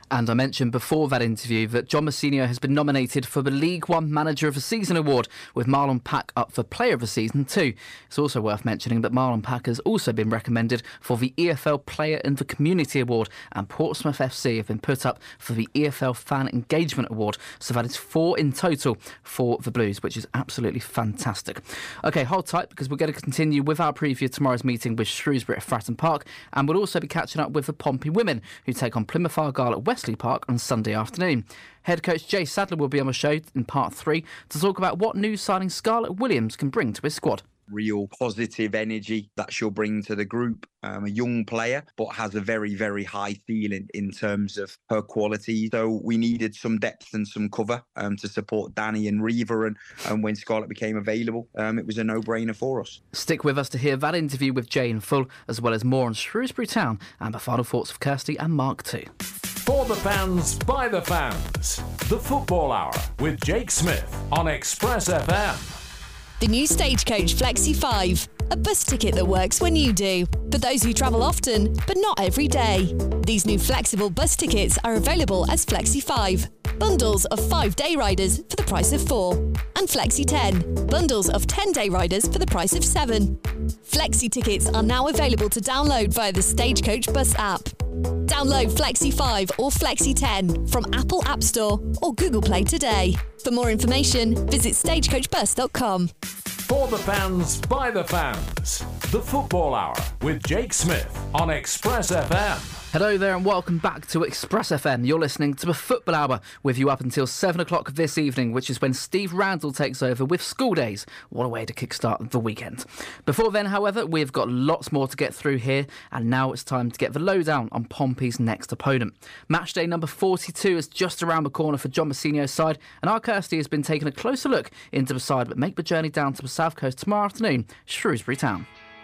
And I mentioned before that interview that John Mousinho has been nominated for the League One Manager of the Season award, with Marlon Pack up for Player of the Season too. It's also worth mentioning that Marlon Pack has also been recommended for the E F L Player in the Community award, and Portsmouth F C have been put up for the E F L Fan Engagement award. So that is four in total for the Blues, which is absolutely fantastic. OK, hold tight, because we're going to continue with our preview of tomorrow's meeting with Shrewsbury at Fratton Park, and we'll also be catching up with the Pompey women, who take on Plymouth Argyle at Wesley Park on Sunday afternoon. Head coach Jay Sadler will be on the show in part three to talk about what new signing Scarlett Williams can bring to his squad. Real positive energy that she'll bring to the group. Um, a young player, but has a very, very high ceiling in terms of her quality. So we needed some depth and some cover um, to support Danny and Reva. And, and when Scarlett became available, um, it was a no-brainer for us. Stick with us to hear that interview with Jay in full, as well as more on Shrewsbury Town and the final thoughts of Kirsty and Mark too. For the fans, by the fans. The Football Hour with Jake Smith on Express F M. The new Stagecoach Flexi five, a bus ticket that works when you do, for those who travel often, but not every day. These new flexible bus tickets are available as Flexi five, bundles of five day riders for the price of four, and Flexi ten, bundles of ten day riders for the price of seven. Flexi tickets are now available to download via the Stagecoach Bus app. Download Flexi five or Flexi ten from Apple App Store or Google Play today. For more information, visit stagecoach bus dot com. For the fans, by the fans. The Football Hour with Jake Smith on Express F M. Hello there and welcome back to Express F M. You're listening to the Football Hour, with you up until seven o'clock this evening, which is when Steve Randall takes over with School Days. What a way to kickstart the weekend. Before then, however, we've got lots more to get through here, and now it's time to get the lowdown on Pompey's next opponent. Matchday number forty-two is just around the corner for John Mousinho's side, and our Kirsty has been taking a closer look into the side, but make the journey down to the south coast tomorrow afternoon, Shrewsbury Town.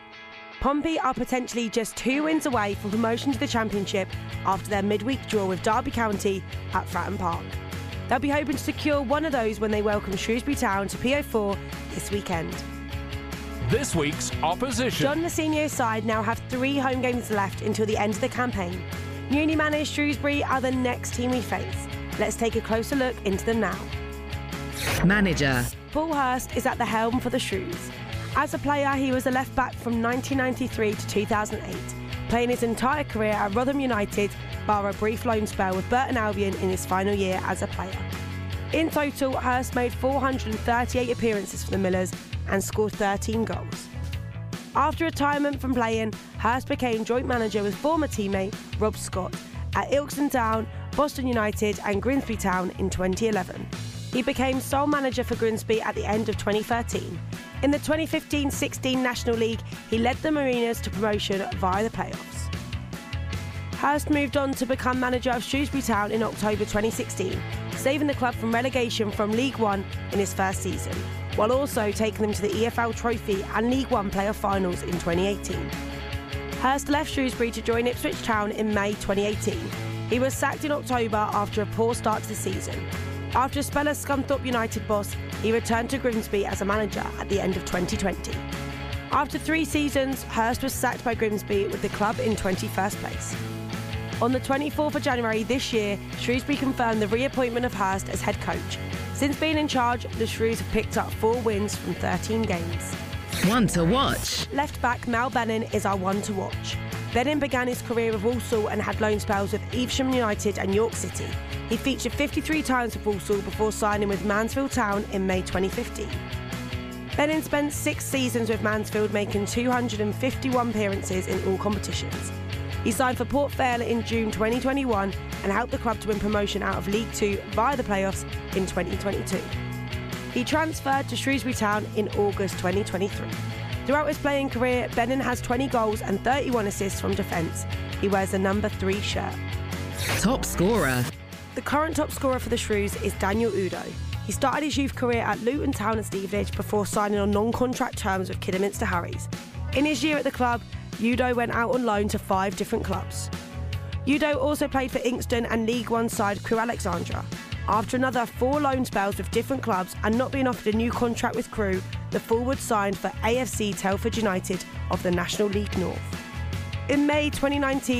Pompey are potentially just two wins away from promotion to the Championship after their midweek draw with Derby County at Fratton Park. They'll be hoping to secure one of those when they welcome Shrewsbury Town to P O four this weekend. This week's opposition. John Mousinho's side now have three home games left until the end of the campaign. Newly managed Shrewsbury are the next team we face. Let's take a closer look into them now. Manager. Paul Hurst is at the helm for the Shrews. As a player, he was a left-back from nineteen ninety-three to two thousand eight, playing his entire career at Rotherham United, bar a brief loan spell with Burton Albion in his final year as a player. In total, Hurst made four hundred thirty-eight appearances for the Millers and scored thirteen goals. After retirement from playing, Hurst became joint manager with former teammate Rob Scott at Ilkeston Town, Boston United and Grimsby Town in twenty eleven. He became sole manager for Grimsby at the end of twenty thirteen. In the twenty fifteen sixteen National League, he led the Mariners to promotion via the playoffs. Hurst moved on to become manager of Shrewsbury Town in October twenty sixteen, saving the club from relegation from League One in his first season, while also taking them to the E F L Trophy and League One playoff finals in twenty eighteen. Hurst left Shrewsbury to join Ipswich Town in May twenty eighteen. He was sacked in October after a poor start to the season. After a spell as Scunthorpe United boss, he returned to Grimsby as a manager at the end of twenty twenty. After three seasons, Hurst was sacked by Grimsby with the club in twenty-first place. On the twenty-fourth of January this year, Shrewsbury confirmed the reappointment of Hurst as head coach. Since being in charge, the Shrews have picked up four wins from thirteen games. One to watch. Left back Mal Bennin is our one to watch. Bennin began his career with Walsall and had loan spells with Evesham United and York City. He featured fifty-three times with Walsall before signing with Mansfield Town in May twenty fifteen. Bennin spent six seasons with Mansfield, making two hundred fifty-one appearances in all competitions. He signed for Port Vale in June twenty twenty-one and helped the club to win promotion out of League Two via the playoffs in twenty twenty-two. He transferred to Shrewsbury Town in August twenty twenty-three. Throughout his playing career, Bennin has twenty goals and thirty-one assists from defence. He wears the number three shirt. Top scorer. The current top scorer for the Shrews is Daniel Udo. He started his youth career at Luton Town and Stevenage before signing on non-contract terms with Kidderminster Harriers. In his year at the club, Udo went out on loan to five different clubs. Udo also played for Inkston and League One side Crewe Alexandra. After another four loan spells with different clubs and not being offered a new contract with Crewe, the forward signed for A F C Telford United of the National League North. In May twenty nineteen,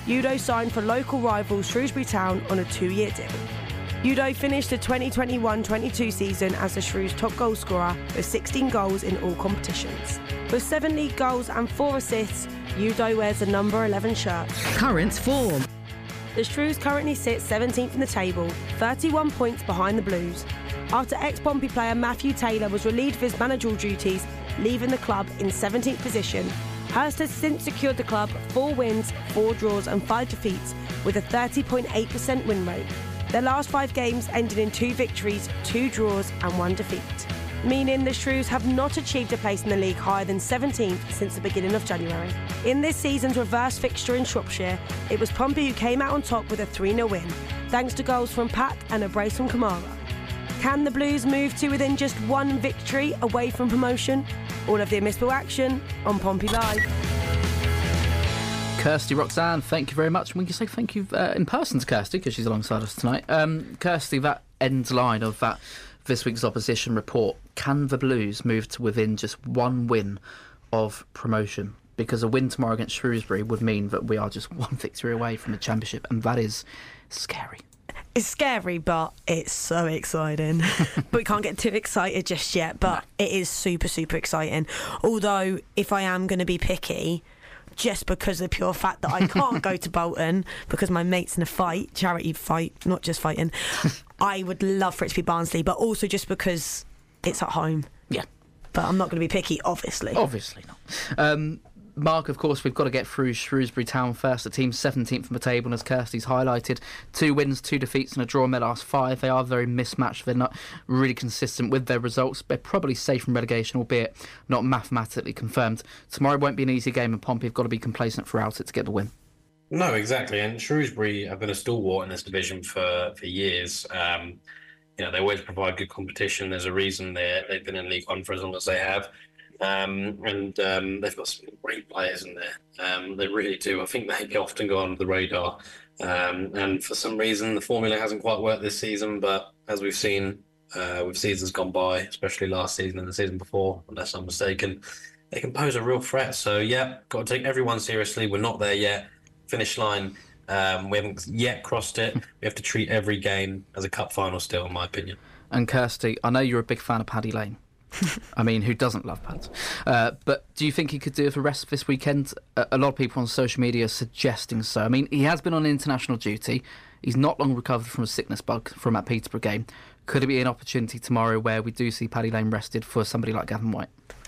Udo signed for local rival Shrewsbury Town on a two-year deal. Udo finished the twenty twenty-one twenty-two season as the Shrews' top goal scorer with sixteen goals in all competitions. With seven league goals and four assists, Udo wears the number eleven shirt. Current form. The Shrews currently sit seventeenth in the table, thirty-one points behind the Blues, after ex-Pompey player Matthew Taylor was relieved of his managerial duties, leaving the club in seventeenth position. Hurst has since secured the club four wins, four draws and five defeats with a thirty point eight percent win rate. Their last five games ended in two victories, two draws and one defeat, meaning the Shrews have not achieved a place in the league higher than seventeenth since the beginning of January. In this season's reverse fixture in Shropshire, it was Pompey who came out on top with a three nil win, thanks to goals from Pack and a brace from Kamara. Can the Blues move to within just one victory away from promotion? All of the admissible action on Pompey Live. Kirsty, Roxanne, thank you very much. And we can say thank you uh, in person to Kirsty because she's alongside us tonight. Um, Kirsty, that end line of that this week's opposition report, can the Blues move to within just one win of promotion? Because a win tomorrow against Shrewsbury would mean that we are just one victory away from the Championship, and that is scary. It's scary, but it's so exciting. But we can't get too excited just yet, but no. It is super, super exciting. Although, if I am going to be picky, just because of the pure fact that I can't go to Bolton because my mate's in a fight, charity fight, not just fighting, I would love for it to be Barnsley, but also just because it's at home. Yeah. But I'm not going to be picky, obviously. Obviously not. Um, Mark, of course, we've got to get through Shrewsbury Town first. The team's seventeenth from the table, and as Kirsty's highlighted, two wins, two defeats and a draw in their last five. They are very mismatched. They're not really consistent with their results. They're probably safe from relegation, albeit not mathematically confirmed. Tomorrow won't be an easy game, and Pompey have got to be complacent throughout it to get the win. No, exactly. And Shrewsbury have been a stalwart in this division for, for years. Um, you know, they always provide good competition. There's a reason they they've been in League One for as long as they have. Um, and um, they've got some great players in there. Um, they really do. I think they often go under the radar. Um, and for some reason, the formula hasn't quite worked this season. But as we've seen uh, with seasons gone by, especially last season and the season before, unless I'm mistaken, they can pose a real threat. So, yeah, got to take everyone seriously. We're not there yet. Finish line, um, we haven't yet crossed it. We have to treat every game as a cup final still, in my opinion. And Kirsty, I know you're a big fan of Paddy Lane. I mean, who doesn't love Pads? Uh, but do you think he could do it for the rest of this weekend? A, a lot of people on social media are suggesting so. I mean, he has been on international duty. He's not long recovered from a sickness bug from that Peterborough game. Could it be an opportunity tomorrow where we do see Paddy Lane rested for somebody like Gavin White?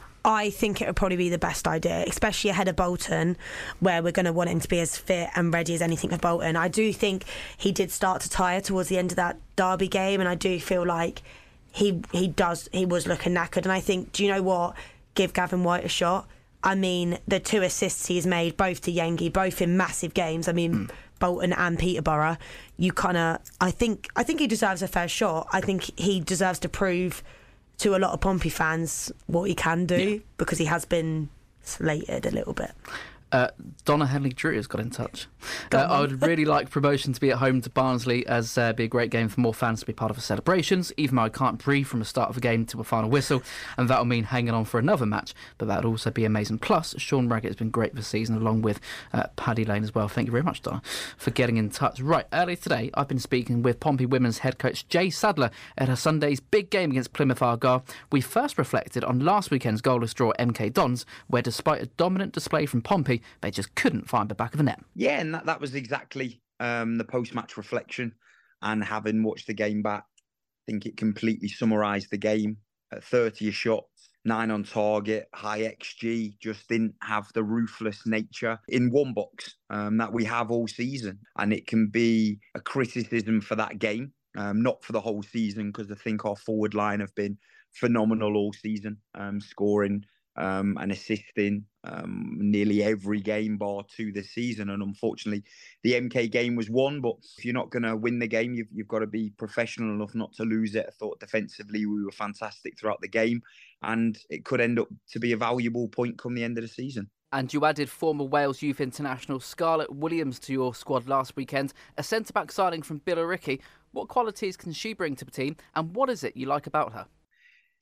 I think it would probably be the best idea, especially ahead of Bolton, where we're going to want him to be as fit and ready as anything for Bolton. I do think he did start to tire towards the end of that Derby game, and I do feel like He he does he was looking knackered, and I think, do you know what? Give Gavin White a shot. I mean, the two assists he's made, both to Yengi, both in massive games. I mean, mm. Bolton and Peterborough. You kind of, I think, I think he deserves a fair shot. I think he deserves to prove to a lot of Pompey fans what he can do, yeah. because he has been slated a little bit. Uh, Donna Henley-Drew has got in touch. Uh, I would really like promotion to be at home to Barnsley, as uh, be a great game for more fans to be part of the celebrations, even though I can't breathe from the start of a game to a final whistle, and that'll mean hanging on for another match, but that'd also be amazing. Plus, Sean Raggett has been great this season, along with uh, Paddy Lane as well. Thank you very much, Donna, for getting in touch. Right, earlier today, I've been speaking with Pompey women's head coach Jay Sadler at her Sunday's big game against Plymouth Argyle. We first reflected on last weekend's goalless draw at M K Dons, where despite a dominant display from Pompey, they just couldn't find the back of the net. Yeah, and that, that was exactly um, the post-match reflection. And having watched the game back, I think it completely summarised the game. At thirty shots, nine on target, high X G, just didn't have the ruthless nature in one box um, that we have all season. And it can be a criticism for that game, um, not for the whole season, because I think our forward line have been phenomenal all season, um, scoring Um, and assisting um, nearly every game bar two this season. And unfortunately, the M K game was won. But if you're not going to win the game, you've, you've got to be professional enough not to lose it. I thought defensively we were fantastic throughout the game, and it could end up to be a valuable point come the end of the season. And you added former Wales youth international Scarlett Williams to your squad last weekend, a centre-back signing from Billericay. What qualities can she bring to the team, and what is it you like about her?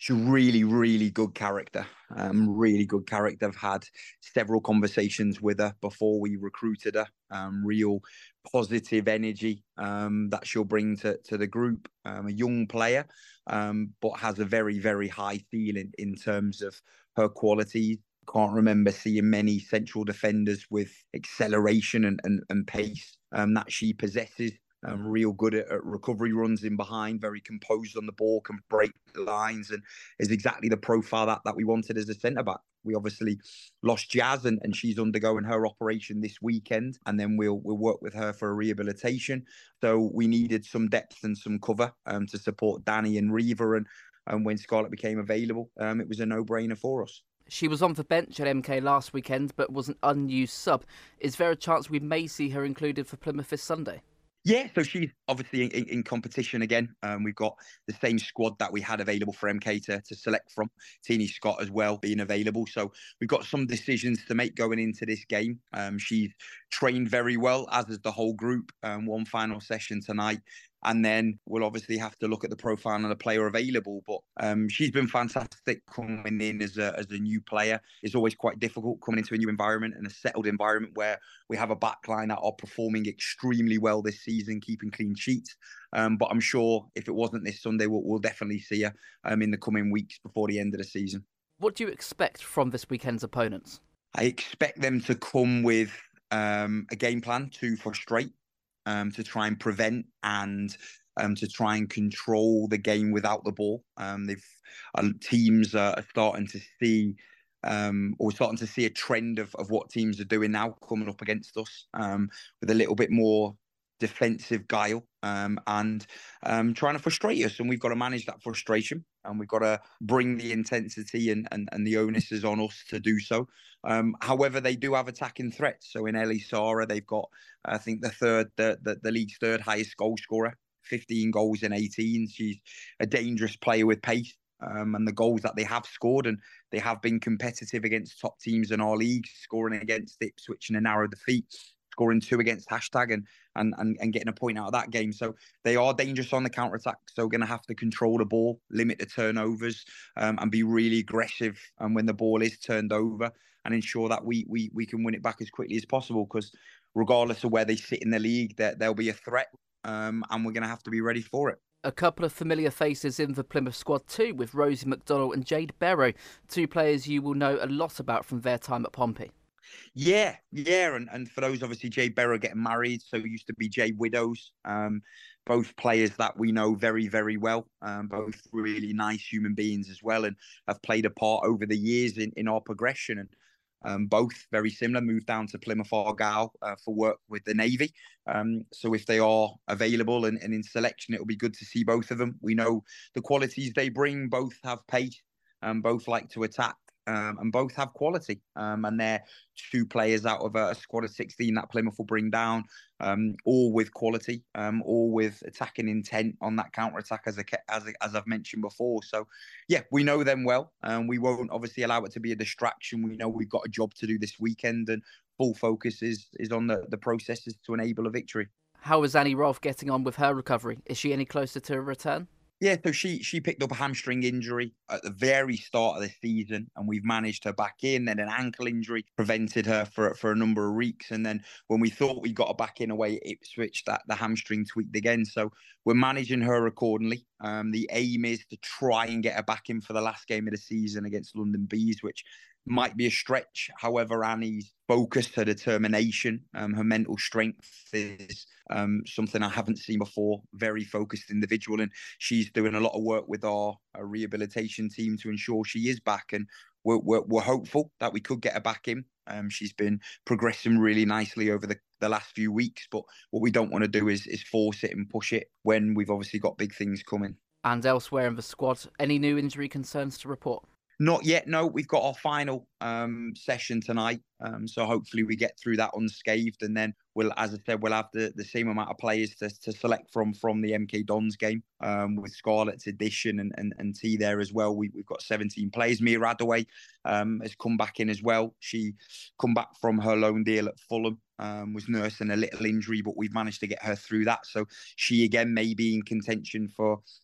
She's really, really good character. Um, really good character. I've had several conversations with her before we recruited her. Um, real positive energy um, that she'll bring to, to the group. Um, a young player, um, but has a very, very high ceiling in terms of her qualities. Can't remember seeing many central defenders with acceleration and, and, and pace um, that she possesses. Um, real good at, at recovery runs in behind, very composed on the ball, can break the lines, and is exactly the profile that, that we wanted as a centre-back. We obviously lost Jazz, and, and she's undergoing her operation this weekend, and then we'll we'll work with her for a rehabilitation. So we needed some depth and some cover um, to support Danny and Reva, and, and when Scarlett became available, um, it was a no-brainer for us. She was on the bench at M K last weekend, but was an unused sub. Is there a chance we may see her included for Plymouth this Sunday? Yeah, so she's obviously in, in, in competition again. Um, we've got the same squad that we had available for M K to, to select from. Teenie Scott as well being available. So we've got some decisions to make going into this game. Um, she's trained very well, as is the whole group. Um, one final session tonight. And then we'll obviously have to look at the profile of the player available. But um, she's been fantastic coming in as a, as a new player. It's always quite difficult coming into a new environment and a settled environment where we have a backline that are performing extremely well this season, keeping clean sheets. Um, but I'm sure if it wasn't this Sunday, we'll, we'll definitely see her um, in the coming weeks before the end of the season. What do you expect from this weekend's opponents? I expect them to come with um, a game plan to frustrate. Um, to try and prevent and um, to try and control the game without the ball. Um, they've uh, teams are starting to see, um, or starting to see a trend of, of what teams are doing now coming up against us um, with a little bit more defensive guile um, and um, trying to frustrate us. And we've got to manage that frustration, and we've got to bring the intensity and, and, and the onus is on us to do so. Um, however, they do have attacking threats. So in Ellie Sara, they've got, I think, the third, the, the, the league's third highest goal scorer, fifteen goals in eighteen. She's a dangerous player with pace. Um, and the goals that they have scored, and they have been competitive against top teams in our league, scoring against Ipswich in a narrow defeat, scoring two against Hashtag and, and, and, and getting a point out of that game. So they are dangerous on the counter-attack. So we're going to have to control the ball, limit the turnovers, um, and be really aggressive um, when the ball is turned over, and ensure that we we we can win it back as quickly as possible, because regardless of where they sit in the league, there'll be a threat, um, and we're going to have to be ready for it. A couple of familiar faces in the Plymouth squad too, with Rosie McDonnell and Jade Barrow, two players you will know a lot about from their time at Pompey. Yeah, yeah, and, and for those, obviously, Jade Barrow getting married, so it used to be Jade Widows. Um, both players that we know very, very well, um, both really nice human beings as well, and have played a part over the years in, in our progression. And um, both very similar, moved down to Plymouth Argyle uh, for work with the Navy. Um, so if they are available and, and in selection, it'll be good to see both of them. We know the qualities they bring. Both have pace, um, both like to attack. Um, and both have quality, um, and they're two players out of a squad of sixteen that Plymouth will bring down, um, all with quality, um, all with attacking intent on that counter-attack, as, a, as, a, as I've mentioned before. So, yeah, we know them well, and we won't obviously allow it to be a distraction. We know we've got a job to do this weekend, and full focus is, is on the, the processes to enable a victory. How is Annie Rolfe getting on with her recovery? Is she any closer to a return? Yeah, so she she picked up a hamstring injury at the very start of the season, and we've managed her back in. Then an ankle injury prevented her for for a number of weeks, and then when we thought we got her back in away at Ipswich, that the hamstring tweaked again. So we're managing her accordingly. Um, the aim is to try and get her back in for the last game of the season against London Bees, which might be a stretch. However, Annie's focus, her determination, um, her mental strength is um, something I haven't seen before. Very focused individual, and she's doing a lot of work with our, our rehabilitation team to ensure she is back. And we're, we're, we're hopeful that we could get her back in. Um, she's been progressing really nicely over the, the last few weeks, but what we don't want to do is, is force it and push it when we've obviously got big things coming. And elsewhere in the squad, any new injury concerns to report? Not yet, no. We've got our final um, session tonight, um, so hopefully we get through that unscathed, and then we'll, as I said, we'll have the, the same amount of players to, to select from from the M K Dons game um, with Scarlett's addition and, and, and T there as well. We, we've got seventeen players. Mia Radaway um, has come back in as well. She come back from her loan deal at Fulham. Um, was nursing a little injury, but we've managed to get her through that. So she again may be in contention for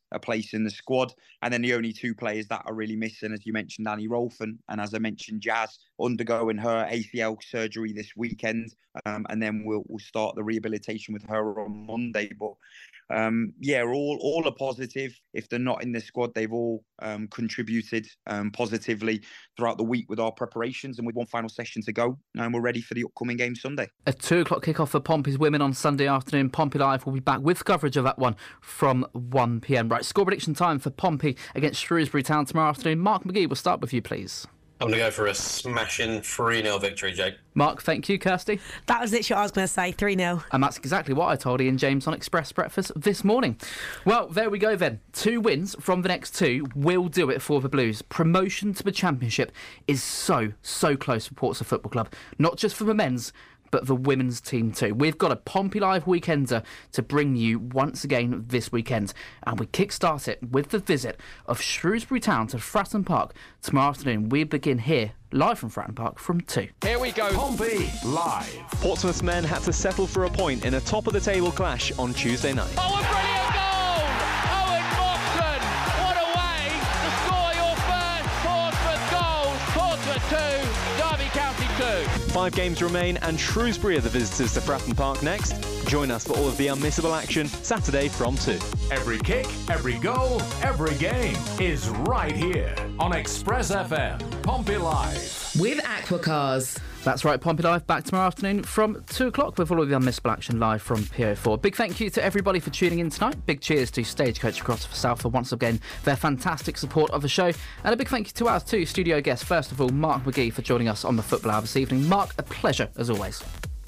a place in the squad. And then the only two players that are really missing, as you mentioned, Annie Rolfen, and as I mentioned, Jazz undergoing her A C L surgery this weekend, um, and then we'll we'll start the rehabilitation with her on Monday. But Um, yeah, all all are positive. If they're not in the squad, they've all um, contributed um, positively throughout the week with our preparations, and with one final session to go, and we're ready for the upcoming game Sunday. A two o'clock kickoff for Pompey's women on Sunday afternoon. Pompey Live will be back with coverage of that one from one p m. Right, score prediction time for Pompey against Shrewsbury Town tomorrow afternoon. Mark McGee, we'll start with you, please. I'm going to go for a smashing three nil victory, Jake. Mark, thank you. Kirsty? That was literally what I was going to say, three nil. And that's exactly what I told Ian James on Express Breakfast this morning. Well, there we go then. Two wins from the next two will do it for the Blues. Promotion to the Championship is so, so close for Portsmouth Football Club. Not just for the men's, but the women's team too. We've got a Pompey Live Weekender to bring you once again this weekend, and we kickstart it with the visit of Shrewsbury Town to Fratton Park tomorrow afternoon. We begin here, live from Fratton Park, from two. Here we go. Pompey Live. Portsmouth's men had to settle for a point in a top-of-the-table clash on Tuesday night. Oh, a brilliant goal! Owen Moxon! What a way to score your first Portsmouth goal! Portsmouth two, Derby County two. Five games remain, and Shrewsbury are the visitors to Fratton Park next. Join us for all of the unmissable action Saturday from two. Every kick, every goal, every game is right here on Express F M. Pompey Live. With Aquacars. That's right, Pompey Live back tomorrow afternoon from two o'clock with all of the unmissable action live from P O four. Big thank you to everybody for tuning in tonight. Big cheers to Stagecoach across the South for once again their fantastic support of the show. And a big thank you to our two studio guests. First of all, Mark McGee for joining us on the Football Hour this evening. Mark, a pleasure as always.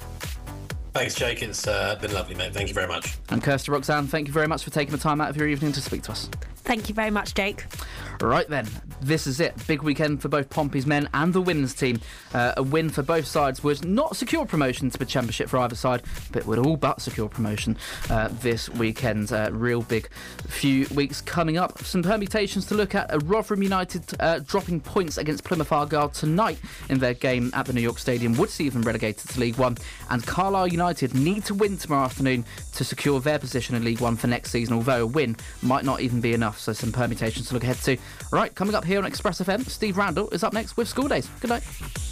Thanks, Jake. It's uh, been lovely, mate. Thank you very much. And Kirsty Roxanne, thank you very much for taking the time out of your evening to speak to us. Thank you very much, Jake. Right then, this is it. Big weekend for both Pompey's men and the women's team. Uh, a win for both sides would not secure promotion to the Championship for either side, but would all but secure promotion uh, this weekend. Uh, real big few weeks coming up. Some permutations to look at. Uh, Rotherham United uh, dropping points against Plymouth Argyle tonight in their game at the New York Stadium would see them relegated to League One. And Carlisle United need to win tomorrow afternoon to secure their position in League One for next season, although a win might not even be enough. So some permutations to look ahead to. Right, coming up here on Express F M, Steve Randall is up next with School Days. Good night.